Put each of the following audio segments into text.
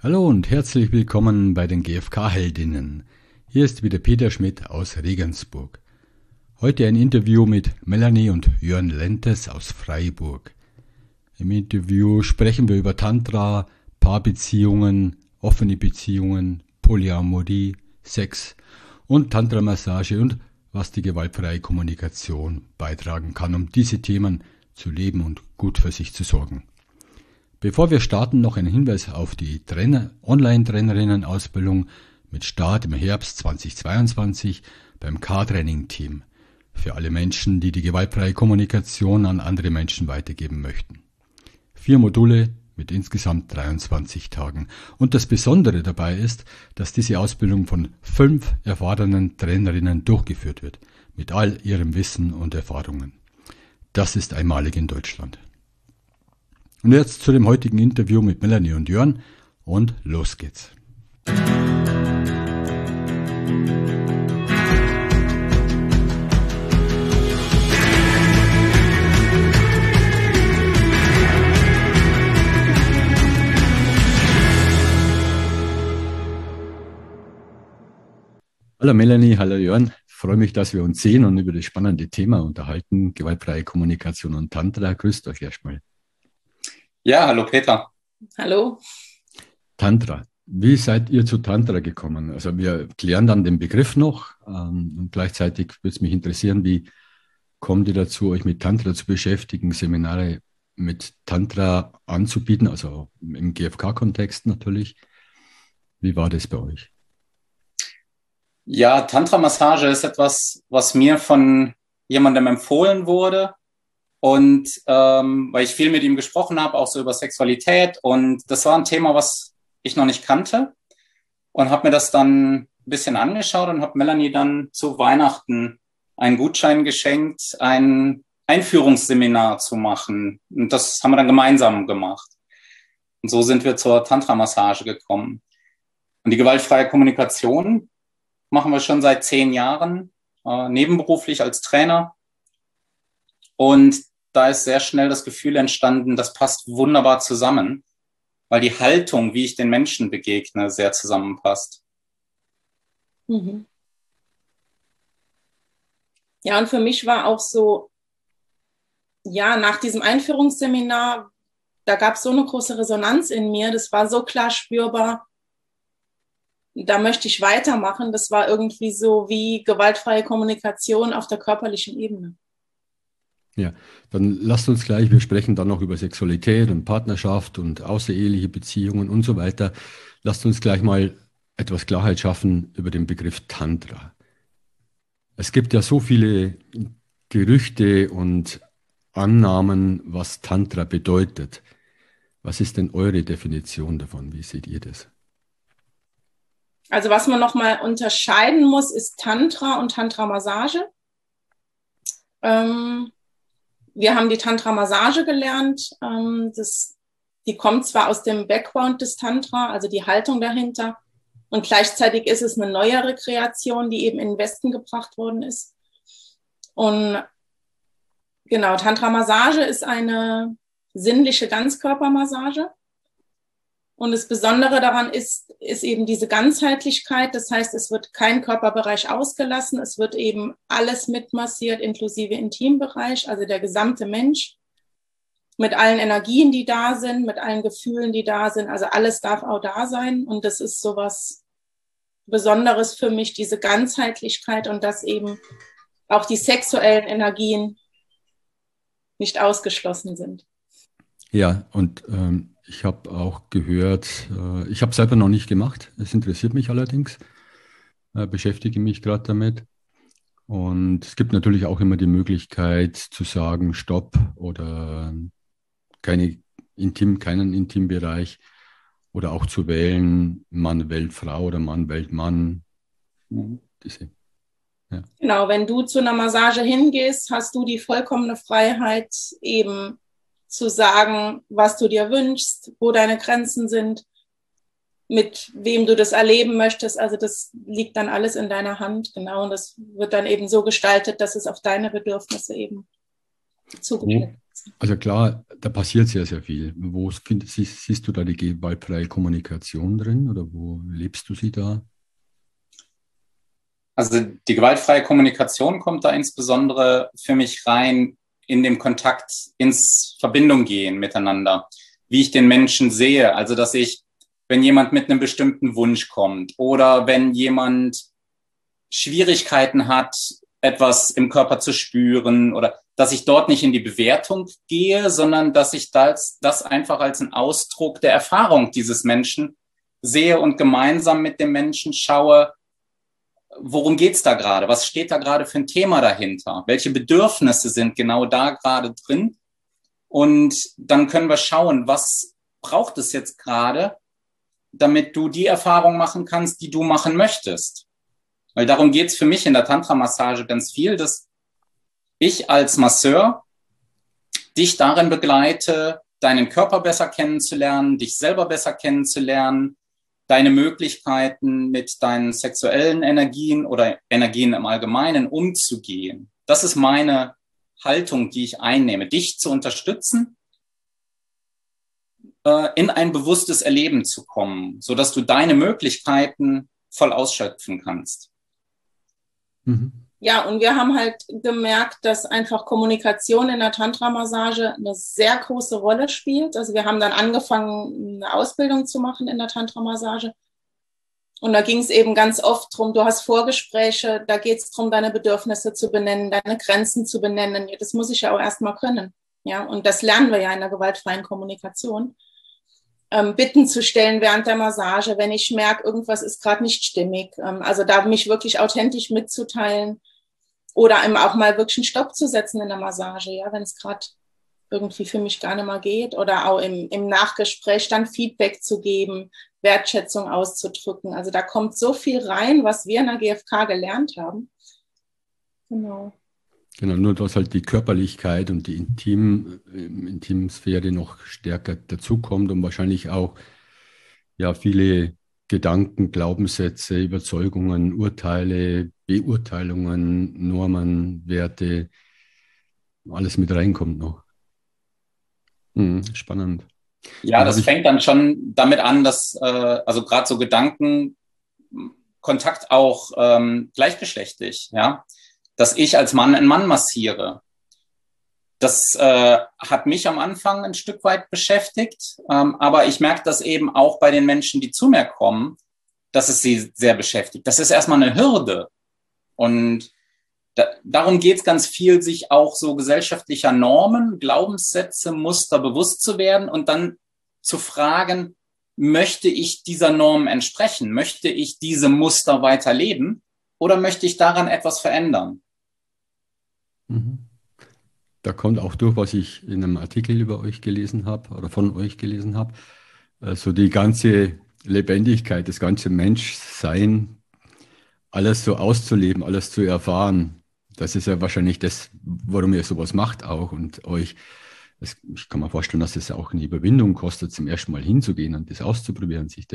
Hallo und herzlich willkommen bei den GfK-Heldinnen. Hier ist wieder Peter Schmidt aus Regensburg. Heute ein Interview mit Melanie und Jörn Lentes aus Freiburg. Im Interview sprechen wir über Tantra, Paarbeziehungen, offene Beziehungen, Polyamorie, Sex und Tantra-Massage und was die gewaltfreie Kommunikation beitragen kann, um diese Themen zu leben und gut für sich zu sorgen. Bevor wir starten, noch ein Hinweis auf die Online-Trainerinnen-Ausbildung mit Start im Herbst 2022 beim K-Training-Team für alle Menschen, die die gewaltfreie Kommunikation an andere Menschen weitergeben möchten. 4 Module mit insgesamt 23 Tagen. Und das Besondere dabei ist, dass diese Ausbildung von 5 erfahrenen Trainerinnen durchgeführt wird, mit all ihrem Wissen und Erfahrungen. Das ist einmalig in Deutschland. Und jetzt zu dem heutigen Interview mit Melanie und Jörn und los geht's. Hallo Melanie, hallo Jörn. Ich freue mich, dass wir uns sehen und über das spannende Thema unterhalten, gewaltfreie Kommunikation und Tantra. Grüßt euch erstmal. Ja, hallo Peter. Hallo. Tantra. Wie seid ihr zu Tantra gekommen? Also wir klären dann den Begriff noch und gleichzeitig würde es mich interessieren, wie kommt ihr dazu, euch mit Tantra zu beschäftigen, Seminare mit Tantra anzubieten, also im GfK-Kontext natürlich. Wie war das bei euch? Ja, Tantra-Massage ist etwas, was mir von jemandem empfohlen wurde. Und weil ich viel mit ihm gesprochen habe, auch so über Sexualität. Und das war ein Thema, was ich noch nicht kannte. Und habe mir das dann ein bisschen angeschaut und habe Melanie dann zu Weihnachten einen Gutschein geschenkt, ein Einführungsseminar zu machen. Und das haben wir dann gemeinsam gemacht. Und so sind wir zur Tantra-Massage gekommen. Und die gewaltfreie Kommunikation machen wir schon seit 10 Jahren, nebenberuflich als Trainer. Und da ist sehr schnell das Gefühl entstanden, das passt wunderbar zusammen, weil die Haltung, wie ich den Menschen begegne, sehr zusammenpasst. Mhm. Ja, und für mich war auch so, ja, nach diesem Einführungsseminar, da gab es so eine große Resonanz in mir, das war so klar spürbar, da möchte ich weitermachen. Das war irgendwie so wie gewaltfreie Kommunikation auf der körperlichen Ebene. Ja, dann lasst uns gleich, wir sprechen dann noch über Sexualität und Partnerschaft und außereheliche Beziehungen und so weiter. Lasst uns gleich mal etwas Klarheit schaffen über den Begriff Tantra. Es gibt ja so viele Gerüchte und Annahmen, was Tantra bedeutet. Was ist denn eure Definition davon? Wie seht ihr das? Also was man nochmal unterscheiden muss, ist Tantra und Tantra-Massage. Wir haben die Tantra-Massage gelernt. Die kommt zwar aus dem Background des Tantra, also die Haltung dahinter, und gleichzeitig ist es eine neuere Kreation, die eben in den Westen gebracht worden ist. Und genau, Tantra-Massage ist eine sinnliche Ganzkörpermassage. Und das Besondere daran ist eben diese Ganzheitlichkeit. Das heißt, es wird kein Körperbereich ausgelassen. Es wird eben alles mitmassiert, inklusive Intimbereich, also der gesamte Mensch. Mit allen Energien, die da sind, mit allen Gefühlen, die da sind. Also alles darf auch da sein. Und das ist so was Besonderes für mich, diese Ganzheitlichkeit und dass eben auch die sexuellen Energien nicht ausgeschlossen sind. Ja, und ich habe auch gehört, ich habe selber noch nicht gemacht, es interessiert mich allerdings, beschäftige mich gerade damit. Und es gibt natürlich auch immer die Möglichkeit zu sagen, Stopp oder keinen Intimbereich oder auch zu wählen, Mann wählt Frau oder Mann wählt Mann. Ja. Genau, wenn du zu einer Massage hingehst, hast du die vollkommene Freiheit, eben zu sagen, was du dir wünschst, wo deine Grenzen sind, mit wem du das erleben möchtest. Also das liegt dann alles in deiner Hand, genau. Und das wird dann eben so gestaltet, dass es auf deine Bedürfnisse eben zugeschnitten. Also klar, da passiert sehr, sehr viel. Siehst du da die gewaltfreie Kommunikation drin oder wo lebst du sie da? Also die gewaltfreie Kommunikation kommt da insbesondere für mich rein in dem Kontakt ins Verbindung gehen miteinander, wie ich den Menschen sehe. Also dass ich, wenn jemand mit einem bestimmten Wunsch kommt oder wenn jemand Schwierigkeiten hat, etwas im Körper zu spüren oder dass ich dort nicht in die Bewertung gehe, sondern dass ich das einfach als einen Ausdruck der Erfahrung dieses Menschen sehe und gemeinsam mit dem Menschen schaue, worum geht's da gerade? Was steht da gerade für ein Thema dahinter? Welche Bedürfnisse sind genau da gerade drin? Und dann können wir schauen, was braucht es jetzt gerade, damit du die Erfahrung machen kannst, die du machen möchtest. Weil darum geht's für mich in der Tantra-Massage ganz viel, dass ich als Masseur dich darin begleite, deinen Körper besser kennenzulernen, dich selber besser kennenzulernen, deine Möglichkeiten mit deinen sexuellen Energien oder Energien im Allgemeinen umzugehen. Das ist meine Haltung, die ich einnehme, dich zu unterstützen, in ein bewusstes Erleben zu kommen, sodass du deine Möglichkeiten voll ausschöpfen kannst. Mhm. Ja, und wir haben halt gemerkt, dass einfach Kommunikation in der Tantra-Massage eine sehr große Rolle spielt. Also wir haben dann angefangen, eine Ausbildung zu machen in der Tantra-Massage. Und da ging es eben ganz oft drum, du hast Vorgespräche, da geht es darum, deine Bedürfnisse zu benennen, deine Grenzen zu benennen. Das muss ich ja auch erstmal können. Ja, und das lernen wir ja in der gewaltfreien Kommunikation. Bitten zu stellen während der Massage, wenn ich merke, irgendwas ist gerade nicht stimmig. Also da mich wirklich authentisch mitzuteilen oder auch mal wirklich einen Stopp zu setzen in der Massage, ja, wenn es gerade irgendwie für mich gar nicht mehr geht oder auch im Nachgespräch dann Feedback zu geben, Wertschätzung auszudrücken. Also da kommt so viel rein, was wir in der GfK gelernt haben. Genau. Genau, nur dass halt die Körperlichkeit und die Intimsphäre noch stärker dazukommt und wahrscheinlich auch ja viele Gedanken, Glaubenssätze, Überzeugungen, Urteile, Beurteilungen, Normen, Werte, alles mit reinkommt noch. Spannend. Ja, das fängt dann schon damit an, dass also gerade so Gedanken, Kontakt auch gleichgeschlechtlich, ja, dass ich als Mann einen Mann massiere. Das hat mich am Anfang ein Stück weit beschäftigt, aber ich merke das eben auch bei den Menschen, die zu mir kommen, dass es sie sehr beschäftigt. Das ist erstmal eine Hürde und darum geht es ganz viel, sich auch so gesellschaftlicher Normen, Glaubenssätze, Muster bewusst zu werden und dann zu fragen, möchte ich dieser Norm entsprechen? Möchte ich diese Muster weiterleben oder möchte ich daran etwas verändern? Da kommt auch durch, was ich in einem Artikel über euch gelesen habe oder von euch gelesen habe, also die ganze Lebendigkeit, das ganze Menschsein, alles so auszuleben, alles zu erfahren. Das ist ja wahrscheinlich das, warum ihr sowas macht auch und euch. Ich kann mir vorstellen, dass es auch eine Überwindung kostet, zum ersten Mal hinzugehen und das auszuprobieren, sich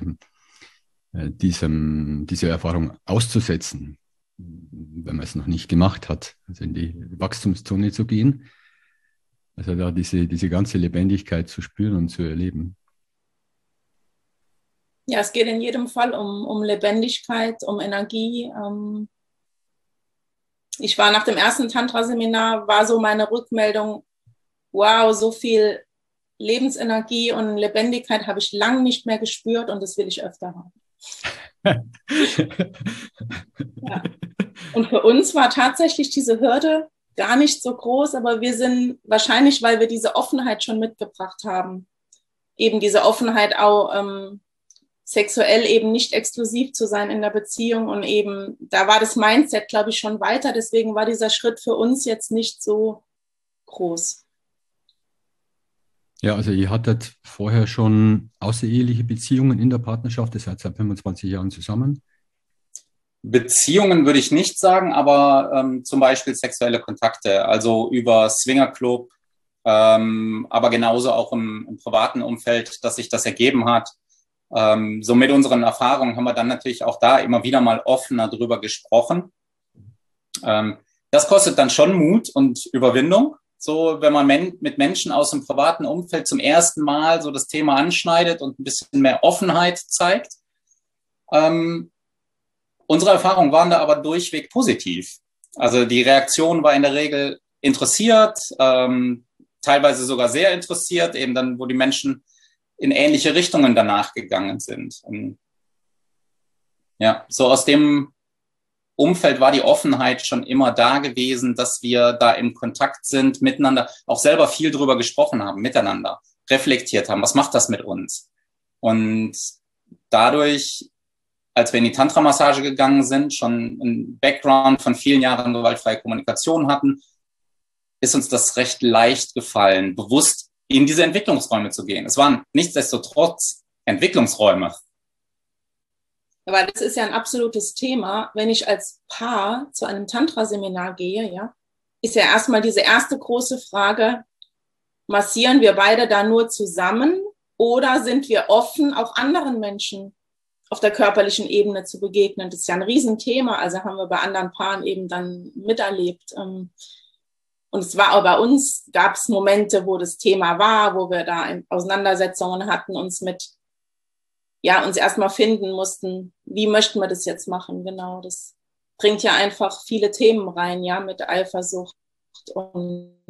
dieser Erfahrung auszusetzen, wenn man es noch nicht gemacht hat, also in die Wachstumszone zu gehen. Also da diese ganze Lebendigkeit zu spüren und zu erleben. Ja, es geht in jedem Fall um Lebendigkeit, um Energie. Ich war nach dem ersten Tantra-Seminar, war so meine Rückmeldung, wow, so viel Lebensenergie und Lebendigkeit habe ich lange nicht mehr gespürt und das will ich öfter haben. Ja. Und für uns war tatsächlich diese Hürde gar nicht so groß, aber wir sind wahrscheinlich, weil wir diese Offenheit schon mitgebracht haben, eben diese Offenheit auch sexuell eben nicht exklusiv zu sein in der Beziehung und eben, da war das Mindset, glaube ich, schon weiter, deswegen war dieser Schritt für uns jetzt nicht so groß. Ja, also ihr hattet vorher schon außereheliche Beziehungen in der Partnerschaft, ihr seid seit 25 Jahren zusammen. Beziehungen würde ich nicht sagen, aber zum Beispiel sexuelle Kontakte, also über Swingerclub, aber genauso auch im privaten Umfeld, dass sich das ergeben hat. So mit unseren Erfahrungen haben wir dann natürlich auch da immer wieder mal offener drüber gesprochen. Das kostet dann schon Mut und Überwindung, so wenn man mit Menschen aus dem privaten Umfeld zum ersten Mal so das Thema anschneidet und ein bisschen mehr Offenheit zeigt. Unsere Erfahrungen waren da aber durchweg positiv. Also die Reaktion war in der Regel interessiert, teilweise sogar sehr interessiert, eben dann, wo die Menschen in ähnliche Richtungen danach gegangen sind. Und ja, so aus dem Umfeld war die Offenheit schon immer da gewesen, dass wir da im Kontakt sind, miteinander, auch selber viel drüber gesprochen haben, miteinander, reflektiert haben, was macht das mit uns? Und dadurch, als wir in die Tantra-Massage gegangen sind, schon einen Background von vielen Jahren gewaltfreie Kommunikation hatten, ist uns das recht leicht gefallen, bewusst in diese Entwicklungsräume zu gehen. Es waren nichtsdestotrotz Entwicklungsräume. Aber das ist ja ein absolutes Thema. Wenn ich als Paar zu einem Tantra-Seminar gehe, ja, ist ja erstmal diese erste große Frage, massieren wir beide da nur zusammen oder sind wir offen, auch anderen Menschen auf der körperlichen Ebene zu begegnen? Das ist ja ein Riesenthema, also haben wir bei anderen Paaren eben dann miterlebt. Und es war auch bei uns, gab es Momente, wo das Thema war, wo wir da Auseinandersetzungen hatten, uns erstmal finden mussten, wie möchten wir das jetzt machen, genau. Das bringt ja einfach viele Themen rein, ja, mit Eifersucht und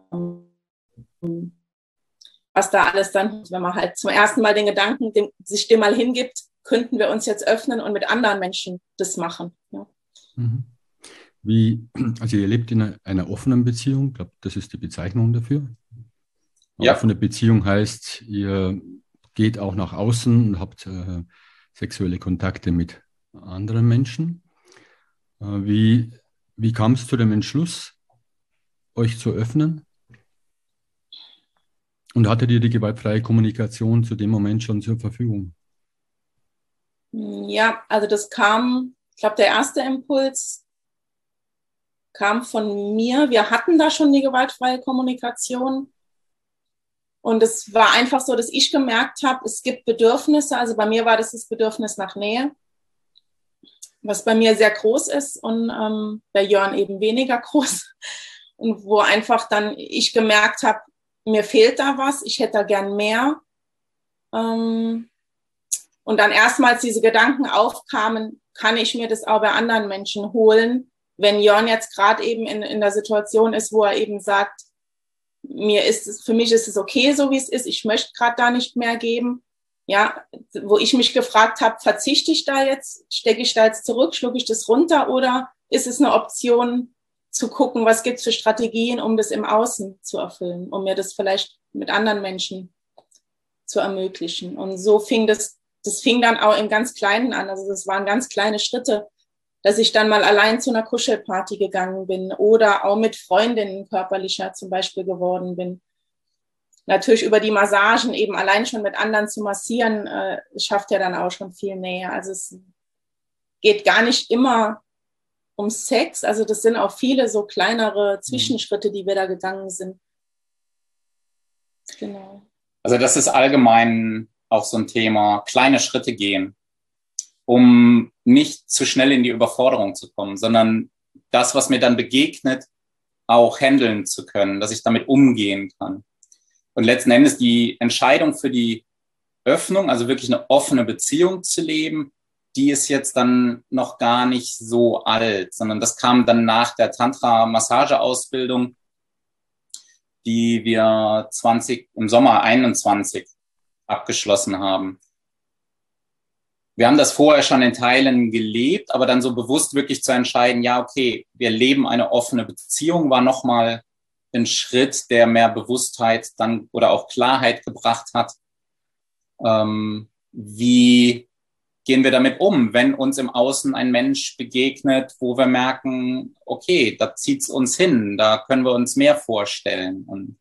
was da alles dann, wenn man halt zum ersten Mal den Gedanken sich dem mal hingibt, könnten wir uns jetzt öffnen und mit anderen Menschen das machen. Ja. Also ihr lebt in einer offenen Beziehung, ich glaube, das ist die Bezeichnung dafür. Eine Ja. offene Beziehung heißt, ihr geht auch nach außen und habt sexuelle Kontakte mit anderen Menschen. Wie kam es zu dem Entschluss, euch zu öffnen? Und hattet ihr die gewaltfreie Kommunikation zu dem Moment schon zur Verfügung? Ja, also das kam, ich glaube, der erste Impuls kam von mir. Wir hatten da schon die gewaltfreie Kommunikation. Und es war einfach so, dass ich gemerkt habe, es gibt Bedürfnisse. Also bei mir war das Bedürfnis nach Nähe, was bei mir sehr groß ist und bei Jörn eben weniger groß. Und wo einfach dann ich gemerkt habe, mir fehlt da was, ich hätte da gern mehr. Und dann erstmals diese Gedanken aufkamen, kann ich mir das auch bei anderen Menschen holen, wenn Jörn jetzt gerade eben in der Situation ist, wo er eben sagt, für mich ist es okay, so wie es ist, ich möchte gerade da nicht mehr geben. Ja, wo ich mich gefragt habe, verzichte ich da jetzt, stecke ich da jetzt zurück, schlucke ich das runter oder ist es eine Option zu gucken, was gibt es für Strategien, um das im Außen zu erfüllen, um mir das vielleicht mit anderen Menschen zu ermöglichen. Und so fing das fing dann auch im ganz Kleinen an. Also das waren ganz kleine Schritte, dass ich dann mal allein zu einer Kuschelparty gegangen bin oder auch mit Freundinnen körperlicher zum Beispiel geworden bin. Natürlich über die Massagen eben allein schon mit anderen zu massieren, schafft ja dann auch schon viel Nähe. Also es geht gar nicht immer um Sex. Also das sind auch viele so kleinere Zwischenschritte, die wir da gegangen sind. Genau. Also das ist allgemein auch so ein Thema, kleine Schritte gehen, um nicht zu schnell in die Überforderung zu kommen, sondern das, was mir dann begegnet, auch handeln zu können, dass ich damit umgehen kann. Und letzten Endes die Entscheidung für die Öffnung, also wirklich eine offene Beziehung zu leben, die ist jetzt dann noch gar nicht so alt, sondern das kam dann nach der Tantra-Massage-Ausbildung, die wir im Sommer 21 abgeschlossen haben. Wir haben das vorher schon in Teilen gelebt, aber dann so bewusst wirklich zu entscheiden, ja, okay, wir leben eine offene Beziehung, war nochmal ein Schritt, der mehr Bewusstheit dann oder auch Klarheit gebracht hat. Wie gehen wir damit um, wenn uns im Außen ein Mensch begegnet, wo wir merken, okay, da zieht's uns hin, da können wir uns mehr vorstellen. Und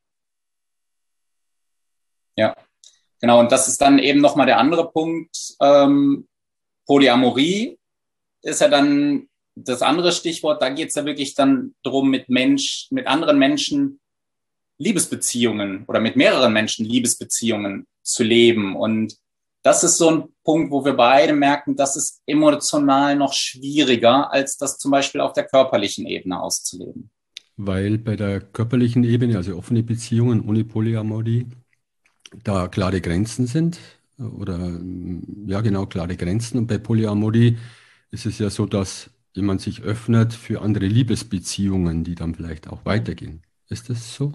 ja, genau, und das ist dann eben nochmal der andere Punkt. Polyamorie ist ja dann das andere Stichwort. Da geht es ja wirklich dann darum, mit anderen Menschen Liebesbeziehungen oder mit mehreren Menschen Liebesbeziehungen zu leben. Und das ist so ein Punkt, wo wir beide merken, das ist emotional noch schwieriger, als das zum Beispiel auf der körperlichen Ebene auszuleben. weil bei der körperlichen Ebene, also offene Beziehungen ohne Polyamorie, da klare Grenzen sind oder ja genau, klare Grenzen. Und bei Polyamorie ist es ja so, dass jemand sich öffnet für andere Liebesbeziehungen, die dann vielleicht auch weitergehen. Ist das so?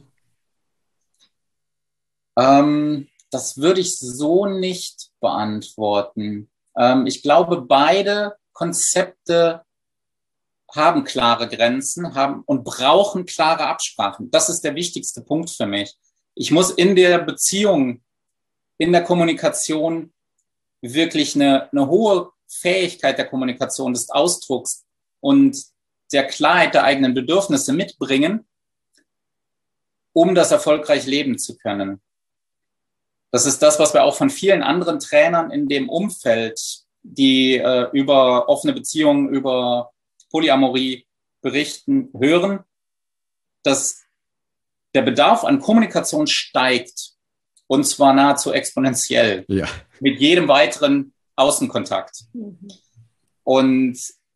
Das würde ich so nicht beantworten. Ich glaube, beide Konzepte haben klare Grenzen, haben und brauchen klare Absprachen. Das ist der wichtigste Punkt für mich. Ich muss in der Beziehung, in der Kommunikation wirklich eine hohe Fähigkeit der Kommunikation, des Ausdrucks und der Klarheit der eigenen Bedürfnisse mitbringen, um das erfolgreich leben zu können. Das ist das, was wir auch von vielen anderen Trainern in dem Umfeld, die über offene Beziehungen, über Polyamorie berichten, hören, dass der Bedarf an Kommunikation steigt, und zwar nahezu exponentiell, Ja. mit jedem weiteren Außenkontakt. Und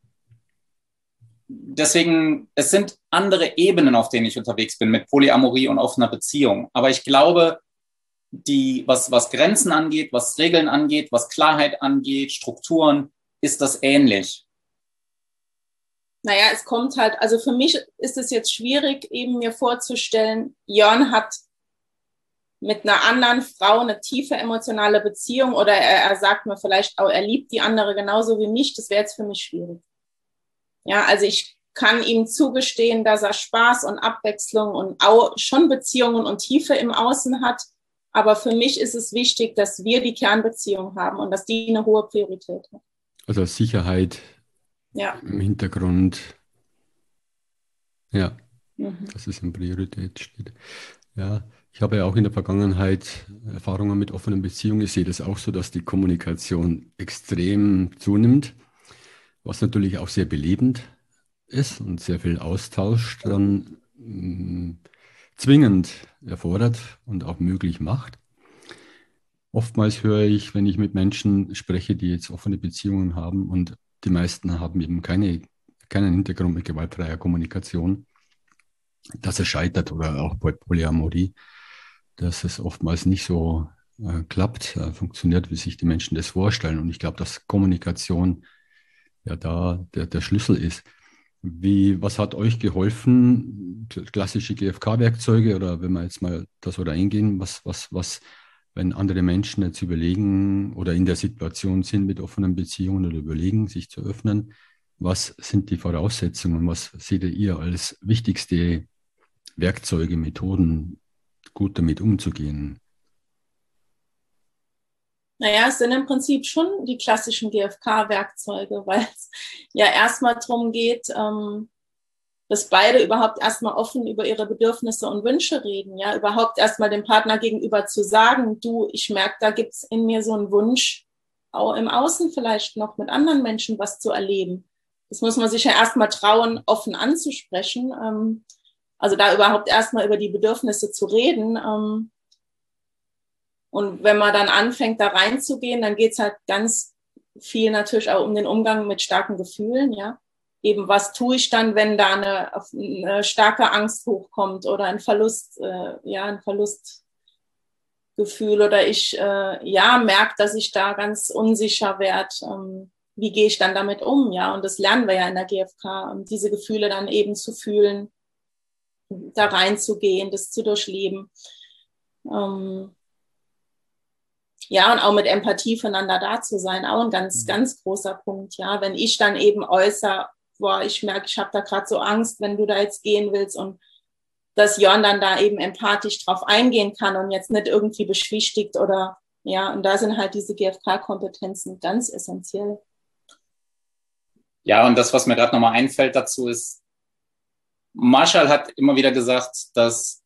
deswegen, es sind andere Ebenen, auf denen ich unterwegs bin, mit Polyamorie und offener Beziehung. Aber ich glaube, was Grenzen angeht, was Regeln angeht, was Klarheit angeht, Strukturen, ist das ähnlich. Naja, es kommt halt, also für mich ist es jetzt schwierig, eben mir vorzustellen, Jörn hat mit einer anderen Frau eine tiefe emotionale Beziehung oder er sagt mir vielleicht auch, er liebt die andere genauso wie mich. Das wäre jetzt für mich schwierig. Ja, also ich kann ihm zugestehen, dass er Spaß und Abwechslung und auch schon Beziehungen und Tiefe im Außen hat. Aber für mich ist es wichtig, dass wir die Kernbeziehung haben und dass die eine hohe Priorität hat. Also Sicherheit im Hintergrund. Ja, dass es in Priorität steht. Ja, ich habe ja auch in der Vergangenheit Erfahrungen mit offenen Beziehungen. Ich sehe das auch so, dass die Kommunikation extrem zunimmt, was natürlich auch sehr belebend ist und sehr viel Austausch dann zwingend erfordert und auch möglich macht. Oftmals höre ich, wenn ich mit Menschen spreche, die jetzt offene Beziehungen haben und die meisten haben eben keinen Hintergrund mit gewaltfreier Kommunikation, dass es scheitert oder auch bei Polyamorie, dass es oftmals nicht so klappt, funktioniert, wie sich die Menschen das vorstellen. Und ich glaube, dass Kommunikation ja da der Schlüssel ist. Was hat euch geholfen? Klassische GFK-Werkzeuge oder wenn wir jetzt mal das oder eingehen, wenn andere Menschen jetzt überlegen oder in der Situation sind mit offenen Beziehungen oder überlegen, sich zu öffnen, was sind die Voraussetzungen? Was seht ihr als wichtigste Werkzeuge, Methoden, gut damit umzugehen? Naja, es sind im Prinzip schon die klassischen GFK-Werkzeuge, weil es ja erstmal darum geht, dass beide überhaupt erstmal offen über ihre Bedürfnisse und Wünsche reden, ja, überhaupt erstmal dem Partner gegenüber zu sagen, du, ich merke, da gibt's in mir so einen Wunsch, auch im Außen vielleicht noch mit anderen Menschen was zu erleben. Das muss man sich ja erstmal trauen, offen anzusprechen, also da überhaupt erstmal über die Bedürfnisse zu reden. Und wenn man dann anfängt, da reinzugehen, dann geht's halt ganz viel natürlich auch um den Umgang mit starken Gefühlen, ja. Eben, was tue ich dann, wenn da eine starke Angst hochkommt oder ein Verlustgefühl oder ich merke, dass ich da ganz unsicher werde. Wie gehe ich dann damit um? Ja, und das lernen wir ja in der GFK, diese Gefühle dann eben zu fühlen, da reinzugehen, das zu durchleben. Ja, und auch mit Empathie füreinander da zu sein, auch ein ganz, ganz großer Punkt. Ja, wenn ich dann eben äußere, boah, ich merke, ich habe da gerade so Angst, wenn du da jetzt gehen willst und dass Jörn dann da eben empathisch drauf eingehen kann und jetzt nicht irgendwie beschwichtigt oder, ja, und da sind halt diese GFK-Kompetenzen ganz essentiell. Ja, und das, was mir gerade nochmal einfällt dazu ist, Marshall hat immer wieder gesagt, dass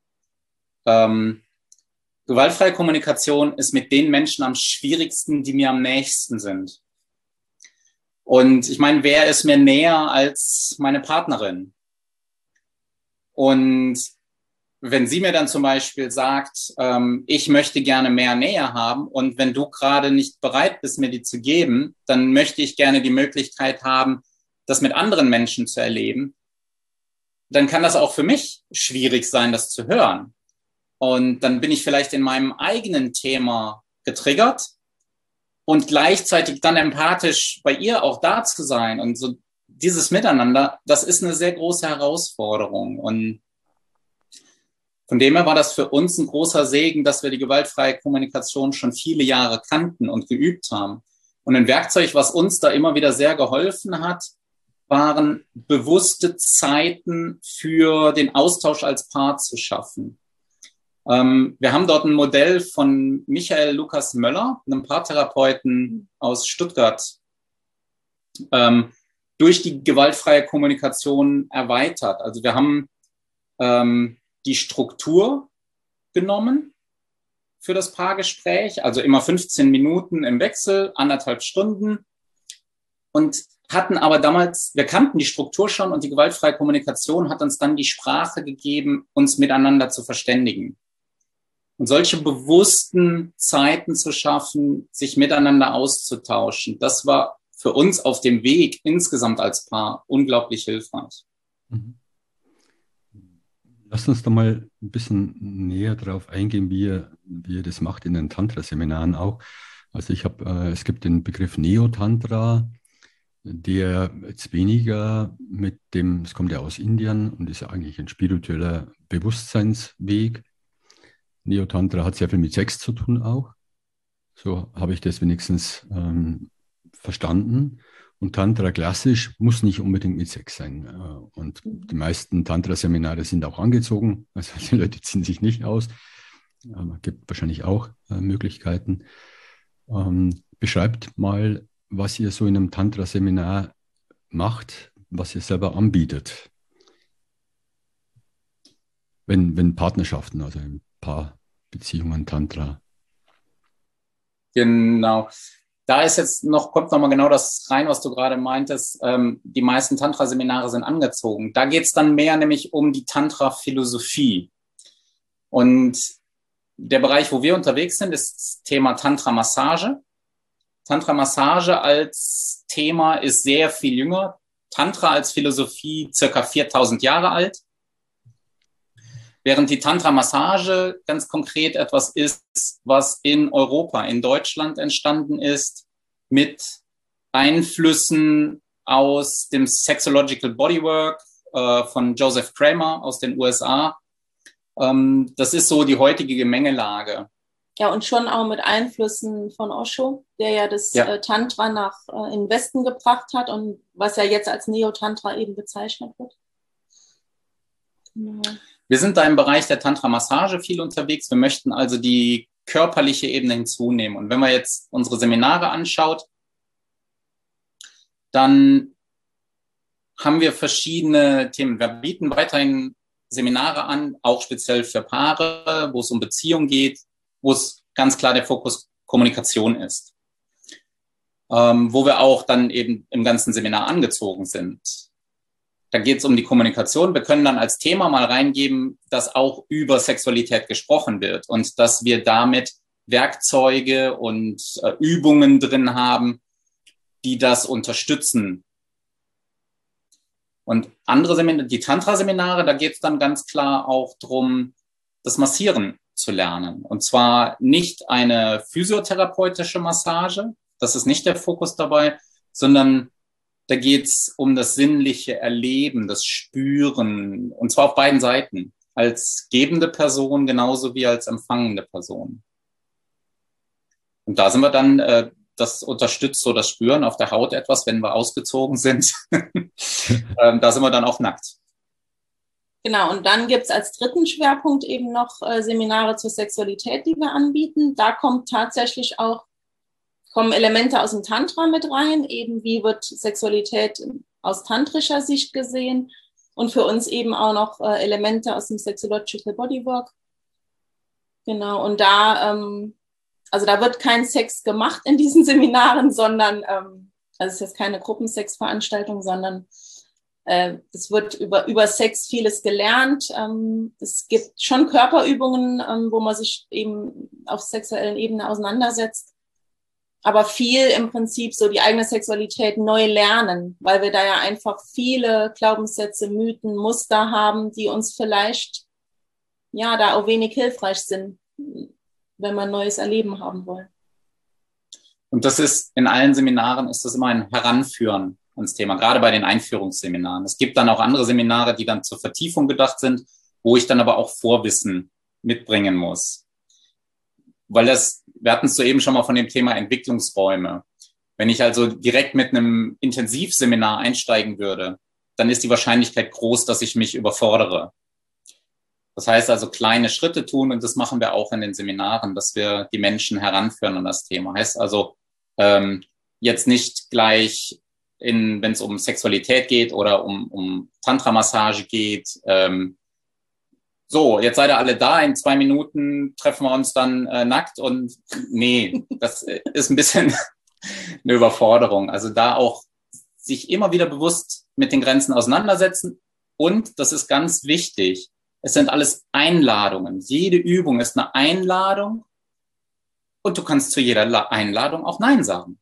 gewaltfreie Kommunikation ist mit den Menschen am schwierigsten, die mir am nächsten sind. Und ich meine, wer ist mir näher als meine Partnerin? Und wenn sie mir dann zum Beispiel sagt, ich möchte gerne mehr Nähe haben und wenn du gerade nicht bereit bist, mir die zu geben, dann möchte ich gerne die Möglichkeit haben, das mit anderen Menschen zu erleben, dann kann das auch für mich schwierig sein, das zu hören. Und dann bin ich vielleicht in meinem eigenen Thema getriggert und gleichzeitig dann empathisch bei ihr auch da zu sein. Und so dieses Miteinander, das ist eine sehr große Herausforderung. Und von dem her war das für uns ein großer Segen, dass wir die gewaltfreie Kommunikation schon viele Jahre kannten und geübt haben. Und ein Werkzeug, was uns da immer wieder sehr geholfen hat, waren bewusste Zeiten für den Austausch als Paar zu schaffen. Wir haben dort ein Modell von Michael Lukas Möller, einem Paartherapeuten aus Stuttgart, durch die gewaltfreie Kommunikation erweitert. Also wir haben die Struktur genommen für das Paargespräch, also immer 15 Minuten im Wechsel, 1,5 Stunden, und hatten aber damals, wir kannten die Struktur schon, und die gewaltfreie Kommunikation hat uns dann die Sprache gegeben, uns miteinander zu verständigen. Und solche bewussten Zeiten zu schaffen, sich miteinander auszutauschen, das war für uns auf dem Weg insgesamt als Paar unglaublich hilfreich. Lass uns da mal ein bisschen näher drauf eingehen, wie ihr das macht in den Tantra-Seminaren auch. Also es gibt den Begriff Neo-Tantra, der jetzt weniger es kommt ja aus Indien und ist ja eigentlich ein spiritueller Bewusstseinsweg. Neo-Tantra hat sehr viel mit Sex zu tun auch. So habe ich das wenigstens verstanden. Und Tantra klassisch muss nicht unbedingt mit Sex sein. Und die meisten Tantra-Seminare sind auch angezogen. Also die Leute ziehen sich nicht aus. Aber es gibt wahrscheinlich auch Möglichkeiten. Beschreibt mal, was ihr so in einem Tantra-Seminar macht, was ihr selber anbietet. Wenn Partnerschaften, also in Paarbeziehungen, Tantra. Genau. Da ist jetzt kommt noch mal genau das rein, was du gerade meintest. Die meisten Tantra-Seminare sind angezogen. Da geht es dann mehr nämlich um die Tantra-Philosophie. Und der Bereich, wo wir unterwegs sind, ist das Thema Tantra-Massage. Tantra-Massage als Thema ist sehr viel jünger. Tantra als Philosophie circa 4000 Jahre alt. Während die Tantra-Massage ganz konkret etwas ist, was in Europa, in Deutschland entstanden ist, mit Einflüssen aus dem Sexological Bodywork von Joseph Kramer aus den USA. Das ist so die heutige Gemengelage. Ja, und schon auch mit Einflüssen von Osho, der ja das Tantra in den Westen gebracht hat und was ja jetzt als Neo-Tantra eben bezeichnet wird. Genau. Wir sind da im Bereich der Tantra-Massage viel unterwegs. Wir möchten also die körperliche Ebene hinzunehmen. Und wenn man jetzt unsere Seminare anschaut, dann haben wir verschiedene Themen. Wir bieten weiterhin Seminare an, auch speziell für Paare, wo es um Beziehung geht, wo es ganz klar der Fokus Kommunikation ist. Wo wir auch dann eben im ganzen Seminar angezogen sind. Da geht es um die Kommunikation. Wir können dann als Thema mal reingeben, dass auch über Sexualität gesprochen wird und dass wir damit Werkzeuge und Übungen drin haben, die das unterstützen. Und andere Seminare, die Tantra-Seminare, da geht es dann ganz klar auch darum, das Massieren zu lernen. Und zwar nicht eine physiotherapeutische Massage, das ist nicht der Fokus dabei, sondern da geht es um das sinnliche Erleben, das Spüren, und zwar auf beiden Seiten, als gebende Person genauso wie als empfangende Person. Und da sind wir dann, das unterstützt so das Spüren auf der Haut etwas, wenn wir ausgezogen sind. Da sind wir dann auch nackt. Genau, und dann gibt es als dritten Schwerpunkt eben noch Seminare zur Sexualität, die wir anbieten. Da kommen Elemente aus dem Tantra mit rein, eben wie wird Sexualität aus tantrischer Sicht gesehen, und für uns eben auch noch Elemente aus dem Sexological Bodywork. Genau, und da wird kein Sex gemacht in diesen Seminaren, sondern, es ist jetzt keine Gruppensexveranstaltung, sondern es wird über Sex vieles gelernt. Es gibt schon Körperübungen, wo man sich eben auf sexuellen Ebene auseinandersetzt. aber viel im Prinzip so die eigene Sexualität neu lernen, weil wir da ja einfach viele Glaubenssätze, Mythen, Muster haben, die uns vielleicht ja da auch wenig hilfreich sind, wenn wir ein neues Erleben haben wollen. Und das ist in allen Seminaren ist das immer ein Heranführen ans Thema, gerade bei den Einführungsseminaren. Es gibt dann auch andere Seminare, die dann zur Vertiefung gedacht sind, wo ich dann aber auch Vorwissen mitbringen muss. Weil wir hatten es soeben schon mal von dem Thema Entwicklungsräume. Wenn ich also direkt mit einem Intensivseminar einsteigen würde, dann ist die Wahrscheinlichkeit groß, dass ich mich überfordere. Das heißt also kleine Schritte tun, und das machen wir auch in den Seminaren, dass wir die Menschen heranführen an das Thema. Heißt also jetzt nicht gleich, wenn es um Sexualität geht oder um Tantra-Massage geht, so, jetzt seid ihr alle da, in 2 Minuten treffen wir uns dann nackt, und nee, das ist ein bisschen eine Überforderung. Also da auch sich immer wieder bewusst mit den Grenzen auseinandersetzen, und das ist ganz wichtig, es sind alles Einladungen. Jede Übung ist eine Einladung, und du kannst zu jeder Einladung auch Nein sagen.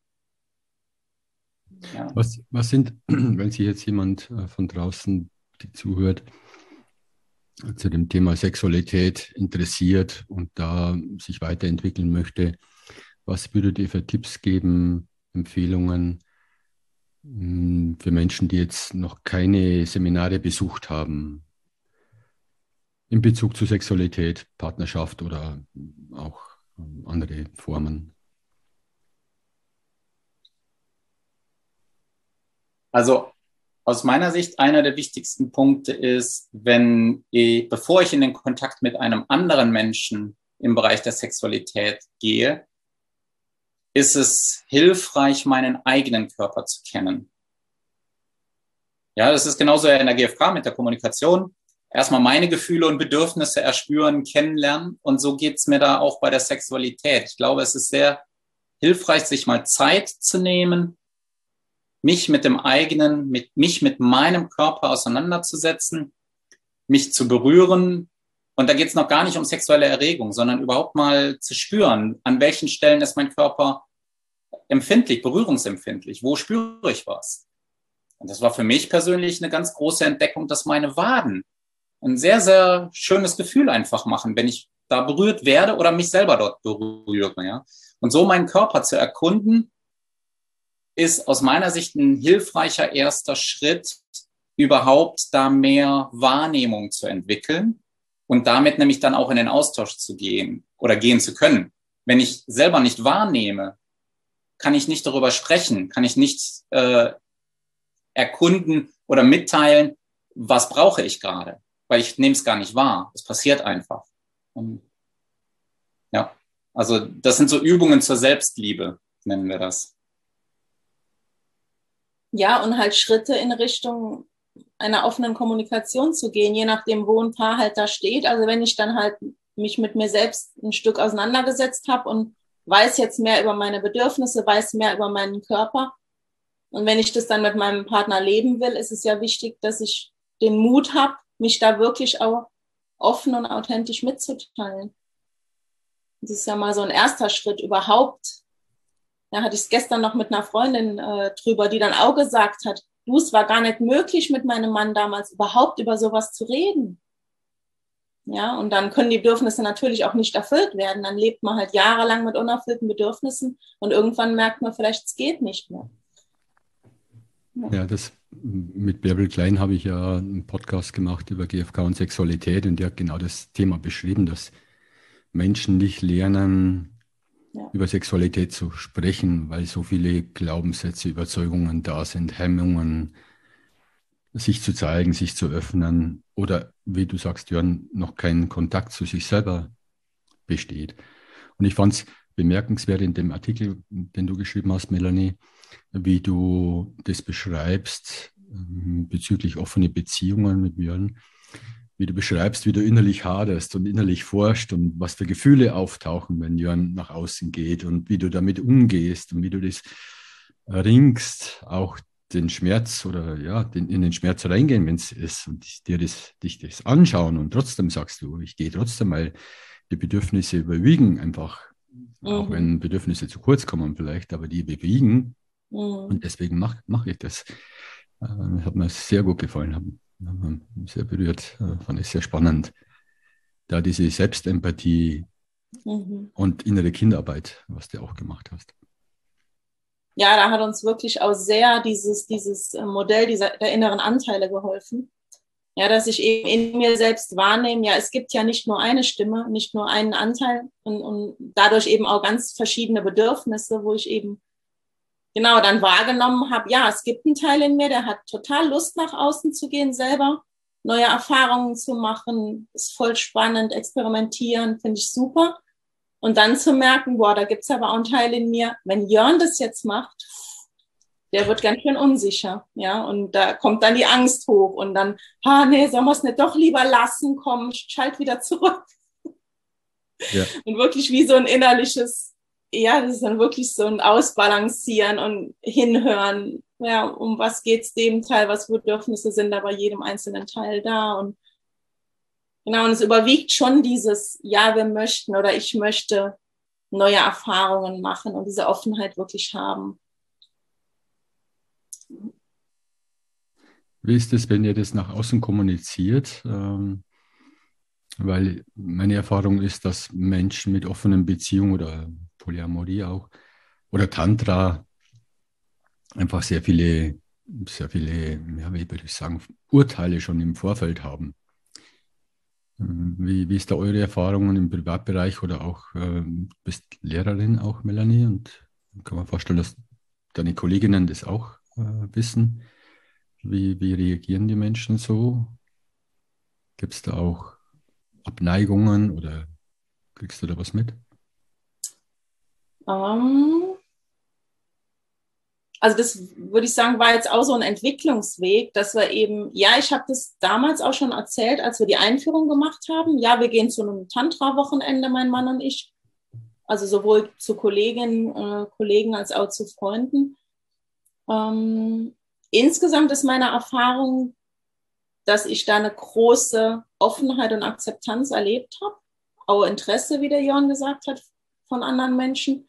Ja. Was sind, wenn sich jetzt jemand von draußen, die zuhört, zu dem Thema Sexualität interessiert und da sich weiterentwickeln möchte, was würdet ihr für Tipps geben, Empfehlungen für Menschen, die jetzt noch keine Seminare besucht haben, in Bezug zu Sexualität, Partnerschaft oder auch andere Formen? Also aus meiner Sicht, einer der wichtigsten Punkte ist, bevor ich in den Kontakt mit einem anderen Menschen im Bereich der Sexualität gehe, ist es hilfreich, meinen eigenen Körper zu kennen. Ja, das ist genauso in der GfK mit der Kommunikation. Erstmal meine Gefühle und Bedürfnisse erspüren, kennenlernen. Und so geht es mir da auch bei der Sexualität. Ich glaube, es ist sehr hilfreich, sich mal Zeit zu nehmen, mich mit meinem Körper auseinanderzusetzen, mich zu berühren. Und da geht es noch gar nicht um sexuelle Erregung, sondern überhaupt mal zu spüren, an welchen Stellen ist mein Körper empfindlich, berührungsempfindlich, wo spüre ich was. Und das war für mich persönlich eine ganz große Entdeckung, dass meine Waden ein sehr, sehr schönes Gefühl einfach machen, wenn ich da berührt werde oder mich selber dort berühre. Ja? Und so meinen Körper zu erkunden, ist aus meiner Sicht ein hilfreicher erster Schritt, überhaupt da mehr Wahrnehmung zu entwickeln und damit nämlich dann auch in den Austausch zu gehen oder gehen zu können. Wenn ich selber nicht wahrnehme, kann ich nicht darüber sprechen, kann ich nicht erkunden oder mitteilen, was brauche ich gerade, weil ich nehme es gar nicht wahr. Es passiert einfach. Und ja, also das sind so Übungen zur Selbstliebe, nennen wir das. Ja, und halt Schritte in Richtung einer offenen Kommunikation zu gehen, je nachdem, wo ein Paar halt da steht. Also wenn ich dann halt mich mit mir selbst ein Stück auseinandergesetzt habe und weiß jetzt mehr über meine Bedürfnisse, weiß mehr über meinen Körper. Und wenn ich das dann mit meinem Partner leben will, ist es ja wichtig, dass ich den Mut habe, mich da wirklich auch offen und authentisch mitzuteilen. Das ist ja mal so ein erster Schritt überhaupt. Da hatte ich es gestern noch mit einer Freundin drüber, die dann auch gesagt hat, du, es war gar nicht möglich, mit meinem Mann damals überhaupt über sowas zu reden. Ja, und dann können die Bedürfnisse natürlich auch nicht erfüllt werden. Dann lebt man halt jahrelang mit unerfüllten Bedürfnissen und irgendwann merkt man vielleicht, es geht nicht mehr. Ja, das mit Bärbel Klein habe ich ja einen Podcast gemacht über GfK und Sexualität, und die hat genau das Thema beschrieben, dass Menschen nicht lernen, über Sexualität zu sprechen, weil so viele Glaubenssätze, Überzeugungen da sind, Hemmungen, sich zu zeigen, sich zu öffnen oder, wie du sagst, Jörn, noch kein Kontakt zu sich selber besteht. Und ich fand es bemerkenswert in dem Artikel, den du geschrieben hast, Melanie, wie du das beschreibst bezüglich offene Beziehungen mit Jörn, wie du beschreibst, wie du innerlich haderst und innerlich forscht und was für Gefühle auftauchen, wenn Jörn nach außen geht, und wie du damit umgehst und wie du das ringst, auch den Schmerz oder ja, in den Schmerz reingehen, wenn es ist, und dich das anschauen, und trotzdem sagst du, ich gehe trotzdem, weil die Bedürfnisse überwiegen einfach auch wenn Bedürfnisse zu kurz kommen vielleicht, aber die bewegen. Und deswegen mache ich das. Hat mir sehr gut gefallen, hat mich sehr berührt, fand ich sehr spannend. Da diese Selbstempathie und innere Kinderarbeit, was du auch gemacht hast. Ja, da hat uns wirklich auch sehr dieses Modell der inneren Anteile geholfen. Ja, dass ich eben in mir selbst wahrnehme, ja, es gibt ja nicht nur eine Stimme, nicht nur einen Anteil und dadurch eben auch ganz verschiedene Bedürfnisse, wo ich eben genau dann wahrgenommen habe, ja, es gibt einen Teil in mir, der hat total Lust, nach außen zu gehen selber, neue Erfahrungen zu machen, ist voll spannend, experimentieren, finde ich super. Und dann zu merken, boah, da gibt's aber auch einen Teil in mir, wenn Jörn das jetzt macht, der wird ganz schön unsicher, ja, und da kommt dann die Angst hoch und dann, nee, sollen wir es nicht doch lieber lassen, komm, schalt wieder zurück. Ja. Und wirklich wie so ein innerliches, ja, das ist dann wirklich so ein Ausbalancieren und Hinhören, ja, um was geht's dem Teil, was Bedürfnisse sind da bei jedem einzelnen Teil da und genau, und es überwiegt schon dieses, ja, wir möchten oder ich möchte neue Erfahrungen machen und diese Offenheit wirklich haben. Wie ist es, wenn ihr das nach außen kommuniziert? Weil meine Erfahrung ist, dass Menschen mit offenen Beziehungen oder Polyamorie auch oder Tantra einfach sehr viele, ja, wie würde ich sagen, Urteile schon im Vorfeld haben. Wie ist da eure Erfahrungen im Privatbereich oder auch, du bist Lehrerin auch, Melanie, und kann man vorstellen, dass deine Kolleginnen das auch wissen. Wie reagieren die Menschen so? Gibt es da auch Abneigungen oder kriegst du da was mit? Also das würde ich sagen, war jetzt auch so ein Entwicklungsweg, dass wir eben, ja, ich habe das damals auch schon erzählt, als wir die Einführung gemacht haben. Ja, wir gehen zu einem Tantra-Wochenende, mein Mann und ich. Also sowohl zu Kollegen als auch zu Freunden. Insgesamt ist meine Erfahrung, dass ich da eine große Offenheit und Akzeptanz erlebt habe. Auch Interesse, wie der Jörn gesagt hat, von anderen Menschen.